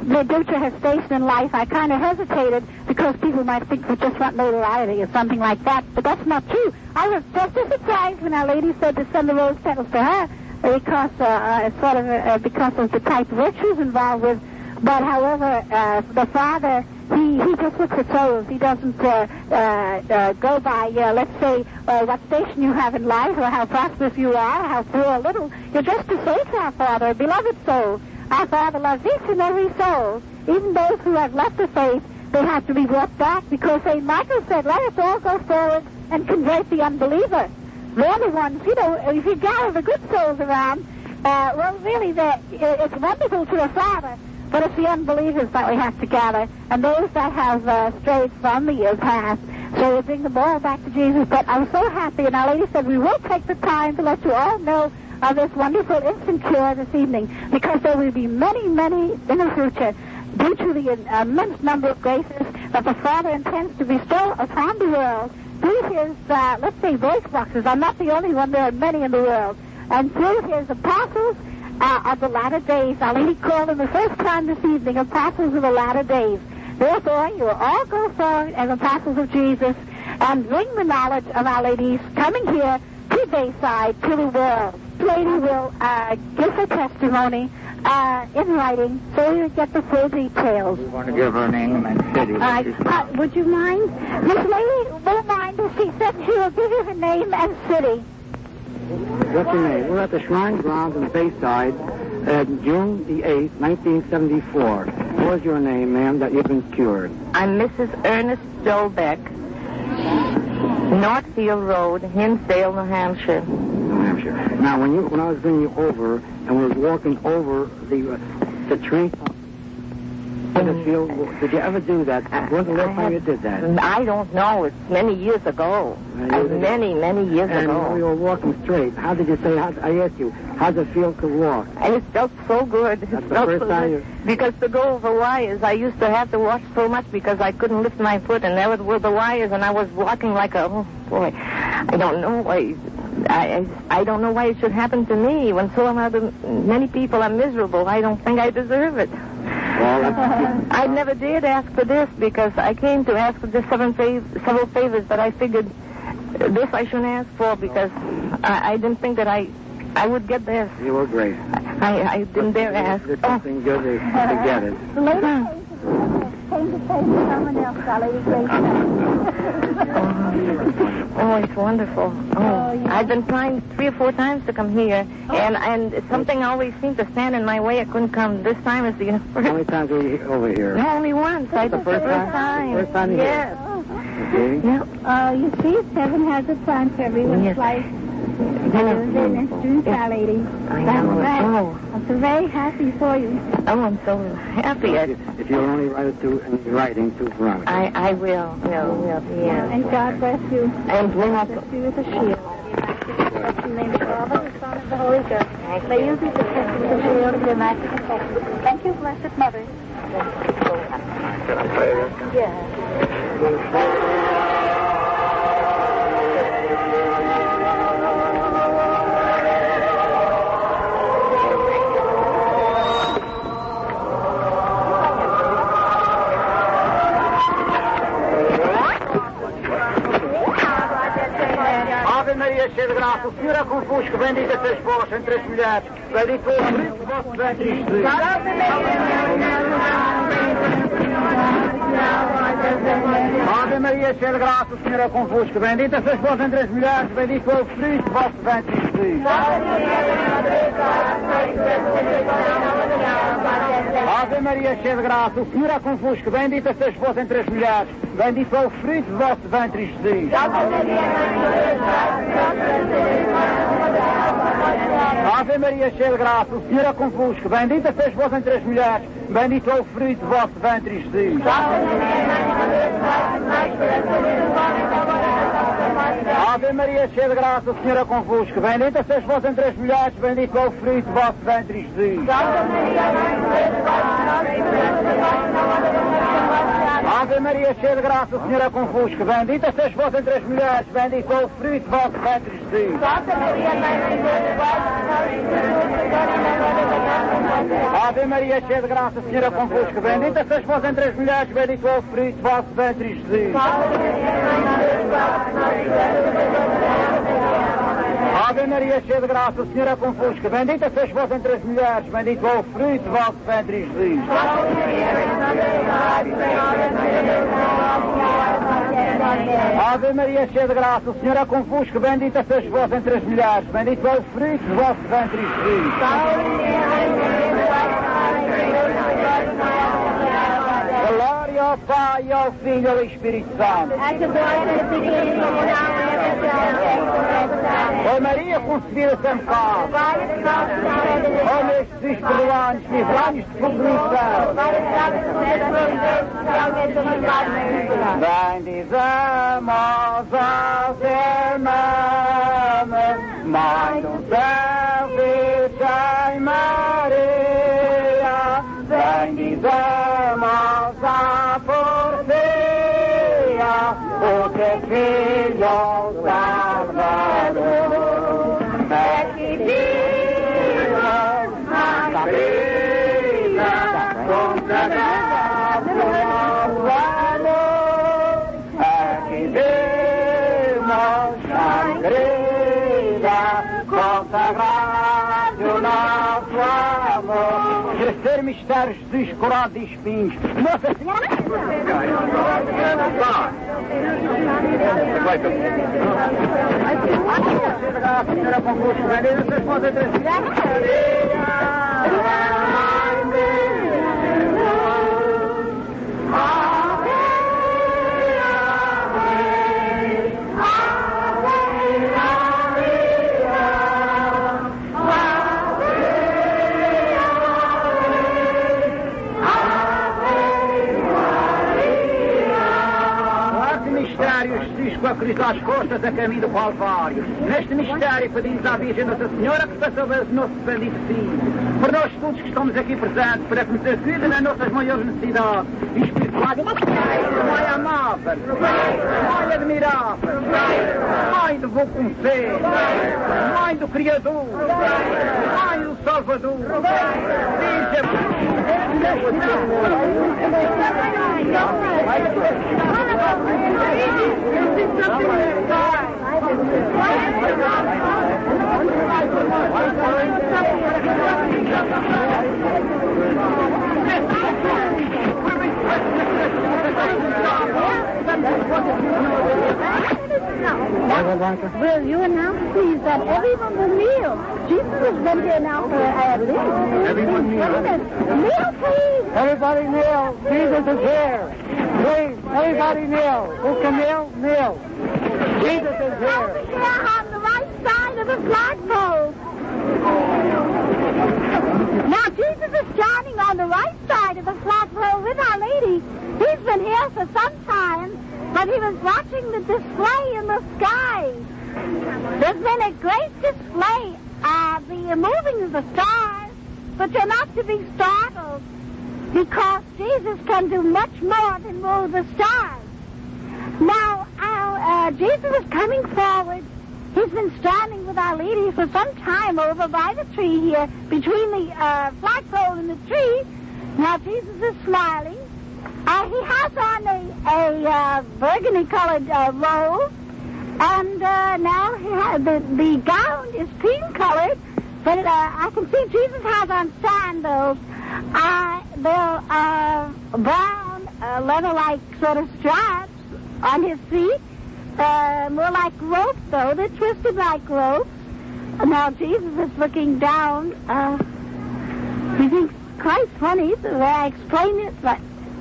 due to her station in life, I kind of hesitated because people might think we just want notoriety or something like that, but that's not true. I was just as surprised when Our Lady said to send the rose petals to her because uh, uh, sort of uh, because of the type of virtues involved with. But however, uh, the Father, he, he just looks at souls. He doesn't uh, uh, uh, go by, uh, let's say, uh, what station you have in life or how prosperous you are, how poor or little. You're just to say to our Father, a beloved soul, our Father loves each and every soul. Even those who have left the faith, they have to be brought back because Saint Michael said, let us all go forward and convert the unbeliever. They're the ones, you know, if you gather the good souls around, uh, well, really, it's wonderful to the Father. But it's the unbelievers that we have to gather, and those that have uh, strayed from the years past. So we bring them all back to Jesus. But I'm so happy, and Our Lady said we will take the time to let you all know of this wonderful instant cure this evening, because there will be many, many in the future, due to the immense number of graces that the Father intends to bestow upon the world through his, uh, let's say, voice boxes. I'm not the only one. There are many in the world. And through his apostles, Uh, of the latter days. Our Lady called them the first time this evening apostles of the latter days. Therefore, you will all go forward as apostles of Jesus and bring the knowledge of Our Lady's coming here to Bayside, to the world. The Lady will uh, give her testimony uh, in writing so you get the full details. We want to give her name and city. Uh, uh, would you mind? This lady won't mind if she said she will give you her name and city. What's your name? We're at the Shrine Grounds in Bayside, uh, June the eighth, nineteen seventy-four. What is your name, ma'am, that you've been cured? I'm Missus Ernest Dolbeck, Northfield Road, Hinsdale, New Hampshire. New Hampshire. Now, when you when I was bringing you over and we were walking over the uh, the tree, did, it feel, did you ever do that? When's the last time you did that? I don't know. It's many years ago. Many, years many, many years and ago. when you were walking straight, how did you say, how, I asked you, how did it feel to walk? And it felt so good. That's it the felt first so time good. you... Because to go over wires, I used to have to watch so much because I couldn't lift my foot, and there were the wires, and I was walking like a, oh, boy, I don't know why... I, I don't know why it should happen to me when so other, many people are miserable. I don't think I deserve it. Well, I never did ask for this because I came to ask for just seven fav- several favors, but I figured this I shouldn't ask for because I, I didn't think that I I would get this. You were great. I, I didn't dare ask. It's something oh. good to, to get it. The lady came to say to someone else, Our Lady Grace. Oh, it's wonderful. Oh, oh yeah. I've been trying three or four times to come here, oh. and and something always seemed to stand in my way. I couldn't come. This time is the first. How many times were you over here? No, only once. I the just first the time? time. First time yes. here? Okay. Yep. Uh, you see, heaven has a plan for everyone's yes. life. Yes. And it's true, Our Lady. I That's know. right. Oh. I'm so very happy for you. Oh, I'm so happy. If, if you'll only write it to in writing to Veronica. I, I will. Will, will, yes. And God bless you. And when I... Bless you with a shield. In the name of the Father, the Son, and the Holy Ghost. May you be protected with the shield of your immaculate protection. Thank you, Blessed Mother. Can I play this? Yes. Ave Maria, cheia de graça, o Senhor é convosco, bendita sois vós entre as mulheres, bendito é o fruto do vosso ventre, Jesus. Ave Maria, cheia de graça, o Senhor é convosco, bendita sois vós entre as mulheres, bendito é o fruto do vosso ventre, Jesus. Ave Maria, cheia de graça, o Senhor é convosco, bendita sois vós entre as mulheres, bendito é o fruto do vosso ventre, Jesus. Ave Maria, cheia de graça, o Senhor é convosco, bendita sois vós entre as mulheres, bendito é o fruto do vosso ventre, Jesus. Ave Maria, cheia de graça, o Senhor é convosco, bendita sois vós entre as mulheres, bendito é o fruto do vosso ventre, Jesus. Ave Maria, cheia de graça, o Senhor é convosco, bendita sois vós entre as mulheres, bendito é o fruto do vosso ventre, Jesus. Ave Maria, cheia de graça, o Senhor é convosco. Bendita sois vós entre as mulheres, bendito é o fruto do vosso ventre, Jesus. Ave Maria, cheia de graça, o Senhor é convosco. Bendita sois vós entre as mulheres, bendito é o fruto do vosso ventre, Jesus. Ave Maria, cheia de graça, o Senhor é convosco. Bendita sois vós entre as mulheres, bendito é o fruto do vosso ventre, Jesus. Glória ao Pai, ao Filho e ao Espírito Santo. Ó Maria, concebida sem pecado. Ó meus filhos perdoados, livrai-nos de fogo do inferno. Bendizemos ao teu nome, Mãe do céu, Virgem Maria. Bendizemos a porfia, o teu Filho Salvador. É que Deus, Santa Vida, consagrado ao amor. É que Deus, Santa Vida, consagrado ao nosso amor. Terceiro mistério, Jesus curado de espinhos. Nossa Senhora! Vai, Senhora convosco, bendita sois vós entre as com a cruz às costas a caminho do Calvário. Neste mistério pedimos à Virgem Nossa Senhora que faça o nosso bendito Filho. Por nós todos que estamos aqui presentes, para que nos ajude nas nossas maiores necessidades espirituais. Mãe amável, Mãe admirável, Mãe do bom conselho, Mãe do Criador, Mãe do Salvador. Virgem. Will you announce, please, that everyone will kneel? Jesus is ready to announce a kneel. Everyone kneel. Kneel, please. Everybody kneel. Jesus is here. Please, everybody kneel. Who can kneel? Kneel. Jesus is here. Over here on the right side of the flagpole. Now, Jesus is standing on the right side of the flagpole with Our Lady. He's been here for some time, but he was watching the display in the sky. There's been a great display of the moving of the stars, but you're not to be startled because Jesus can do much more than move the stars. Now, our, uh, Jesus is coming forward. He's been standing with Our Lady for some time over by the tree here, between the uh, flagpole and the tree. Now, Jesus is smiling. Uh, he has on a, a uh, burgundy-colored uh, robe, and uh, now he has, the, the gown is cream-colored, but uh, I can see Jesus has on sandals. Uh, they're uh, brown, uh, leather-like sort of straps on his feet. Uh, more like ropes, though. They're twisted like ropes. Now, Jesus is looking down. Uh, he thinks, quite funny the way I explain it, but...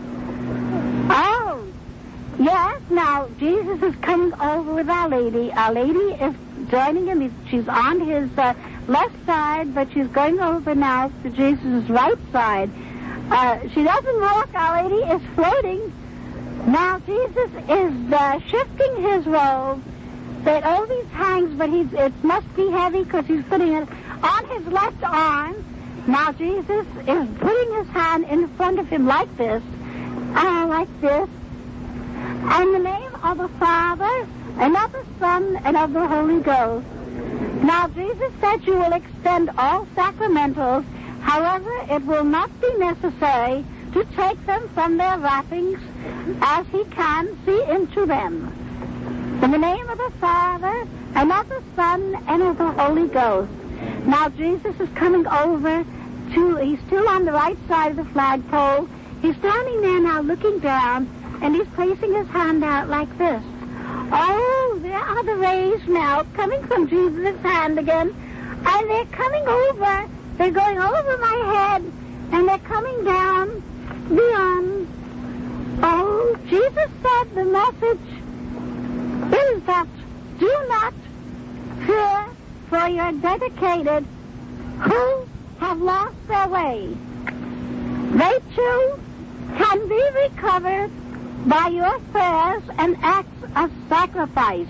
Oh, yes, now, Jesus is coming over with Our Lady. Our Lady is joining him. She's on his uh, left side, but she's going over now to Jesus' right side. Uh, she doesn't walk. Our Lady is floating. Now, Jesus is uh, shifting his robe. It always hangs, but he's, it must be heavy because he's putting it on his left arm. Now, Jesus is putting his hand in front of him like this, uh, like this. In the name of the Father, and of the Son, and of the Holy Ghost. Now, Jesus said you will extend all sacramentals However, it will not be necessary to take them from their wrappings, as he can see into them. In the name of the Father, and of the Son, and of the Holy Ghost. Now Jesus is coming over to, he's still on the right side of the flagpole. He's standing there now looking down, and he's placing his hand out like this. Oh, there are the rays now coming from Jesus' hand again, and they're coming over. They're going over my head, and they're coming down beyond. Oh, Jesus said the message is that do not fear, for you're dedicated who have lost their way. They too can be recovered by your prayers and acts of sacrifice.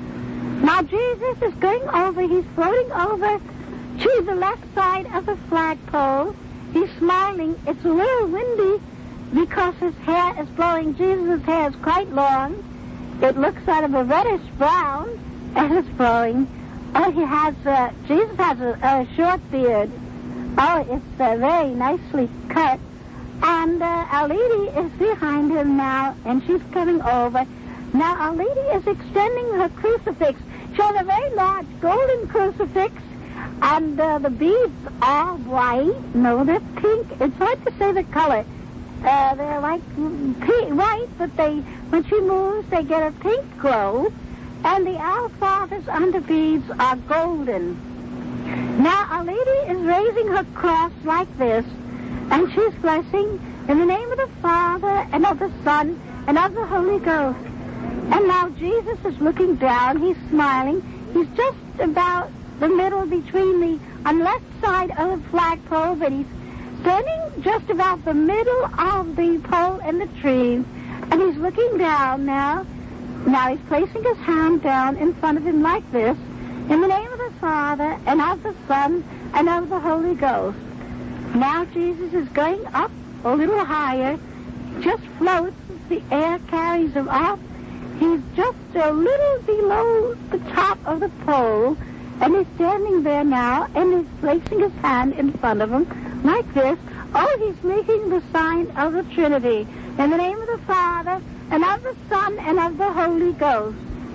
Now Jesus is going over, he's floating over to the left side of the flagpole. He's smiling. It's a little windy because his hair is blowing. Jesus' hair is quite long. It looks sort of a reddish brown as it's blowing. Oh, he has, uh, Jesus has a, a short beard. Oh, it's uh, very nicely cut. And uh, Our Lady is behind him now, and she's coming over. Now, Our Lady is extending her crucifix. She has a very large golden crucifix, and uh, the beads are white. No, they're pink. It's hard to say the color. Uh, they're like pink, white, but they, when she moves, they get a pink glow. And the Our Fathers on the beads are golden. Now, Our Lady is raising her cross like this, and she's blessing in the name of the Father, and of the Son, and of the Holy Ghost. And now Jesus is looking down. He's smiling. He's just about the middle between the, on the left side of the flagpole, but he's standing just about the middle of the pole and the tree. And he's looking down now. Now he's placing his hand down in front of him like this, in the name of the Father, and of the Son, and of the Holy Ghost. Now Jesus is going up a little higher, just floats, the air carries him up. He's just a little below the top of the pole, and he's standing there now, and he's placing his hand in front of him like this. Oh, he's making the sign of the Trinity, in the name of the Father, and of the Son, and of the Holy Ghost.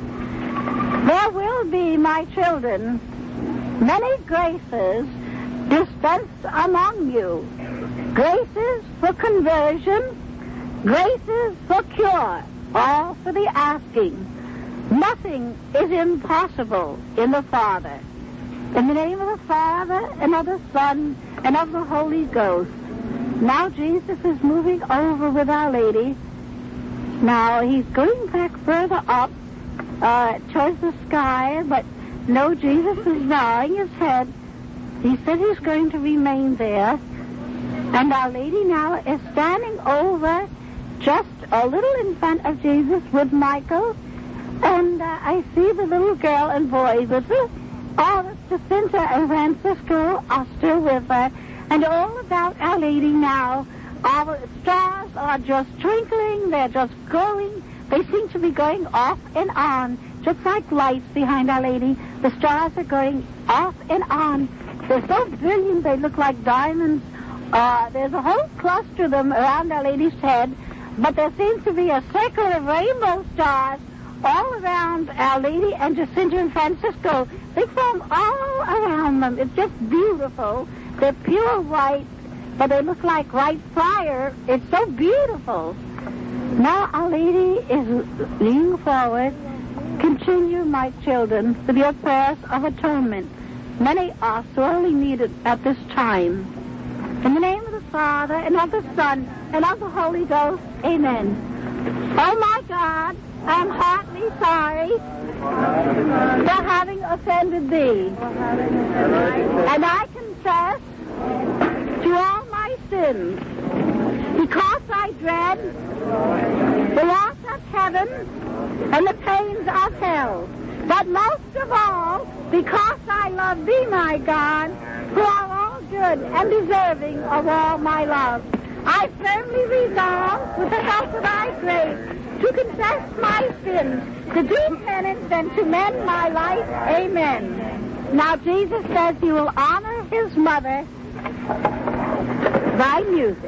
There will be, my children, many graces dispensed among you. Graces for conversion, graces for cure, all for the asking. Nothing is impossible in the Father. In the name of the Father, and of the Son, and of the Holy Ghost. Now Jesus is moving over with Our Lady. Now he's going back further up uh, towards the sky, but no, Jesus is bowing his head. He said he's going to remain there. And Our Lady now is standing over just a little in front of Jesus with Michael. And uh, I see the little girl and boy with her. All Jacinta and Francisco are still with her. And all about Our Lady now, all the stars are just twinkling. They're just glowing. They seem to be going off and on, just like lights behind Our Lady. The stars are going off and on. They're so brilliant, they look like diamonds. Uh, there's a whole cluster of them around Our Lady's head, but there seems to be a circle of rainbow stars all around Our Lady and Jacinta and Francisco. They form all around them. It's just beautiful. They're pure white, but they look like white fire. It's so beautiful. Now Our Lady is leaning forward. Continue, my children, with your prayers of atonement. Many are sorely needed at this time. In the name of the Father, and of the Son, and of the Holy Ghost, amen. Oh, my God, I am heartily sorry for having offended thee. And I confess to all my sins, because I dread the loss of heaven and the pains of hell. But most of all, because I love thee, my God, who are all good and deserving of all my love. I firmly resolve, with the help of thy grace, to confess my sins, to do penance, and to mend my life. Amen. Now, Jesus says he will honor his mother by music.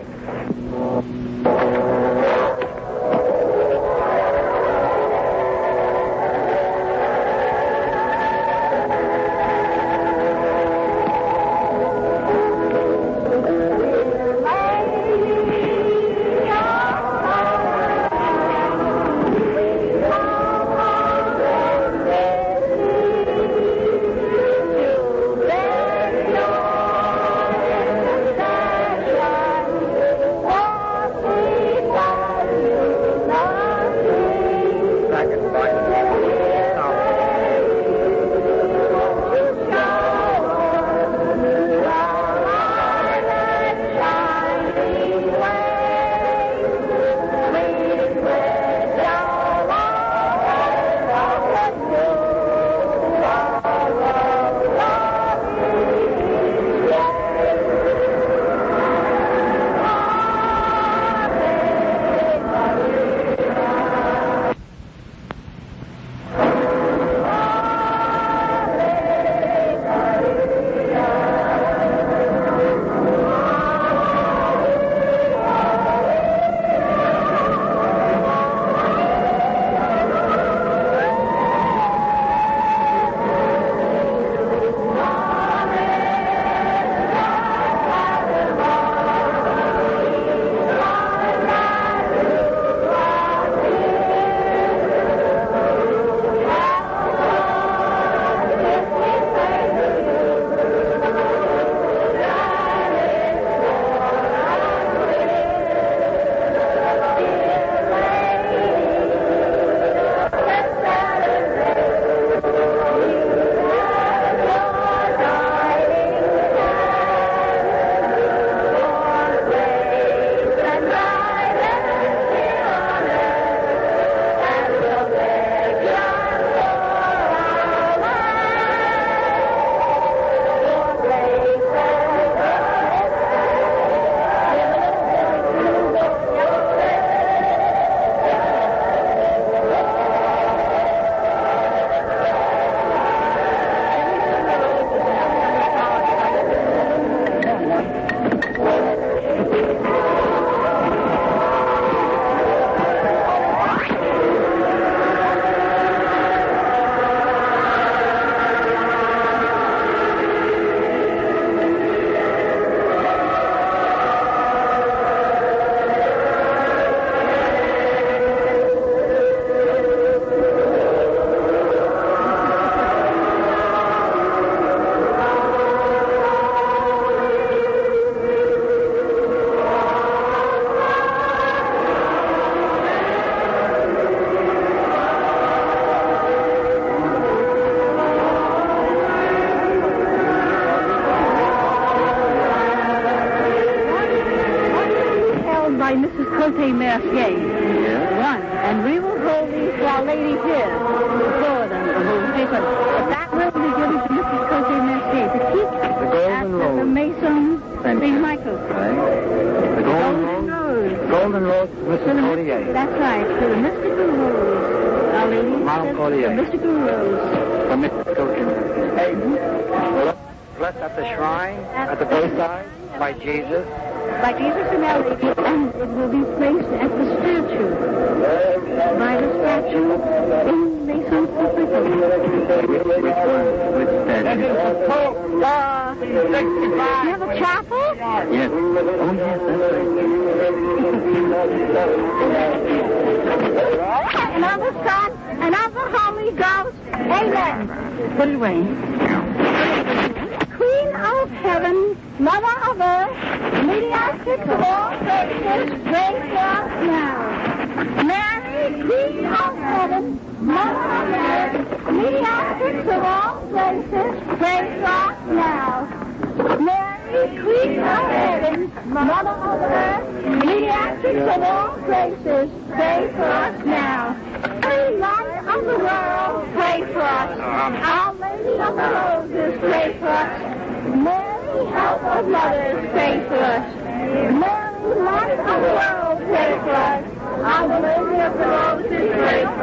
Mary, light of the world, pray for us. Our Lady of the Roses, pray for us.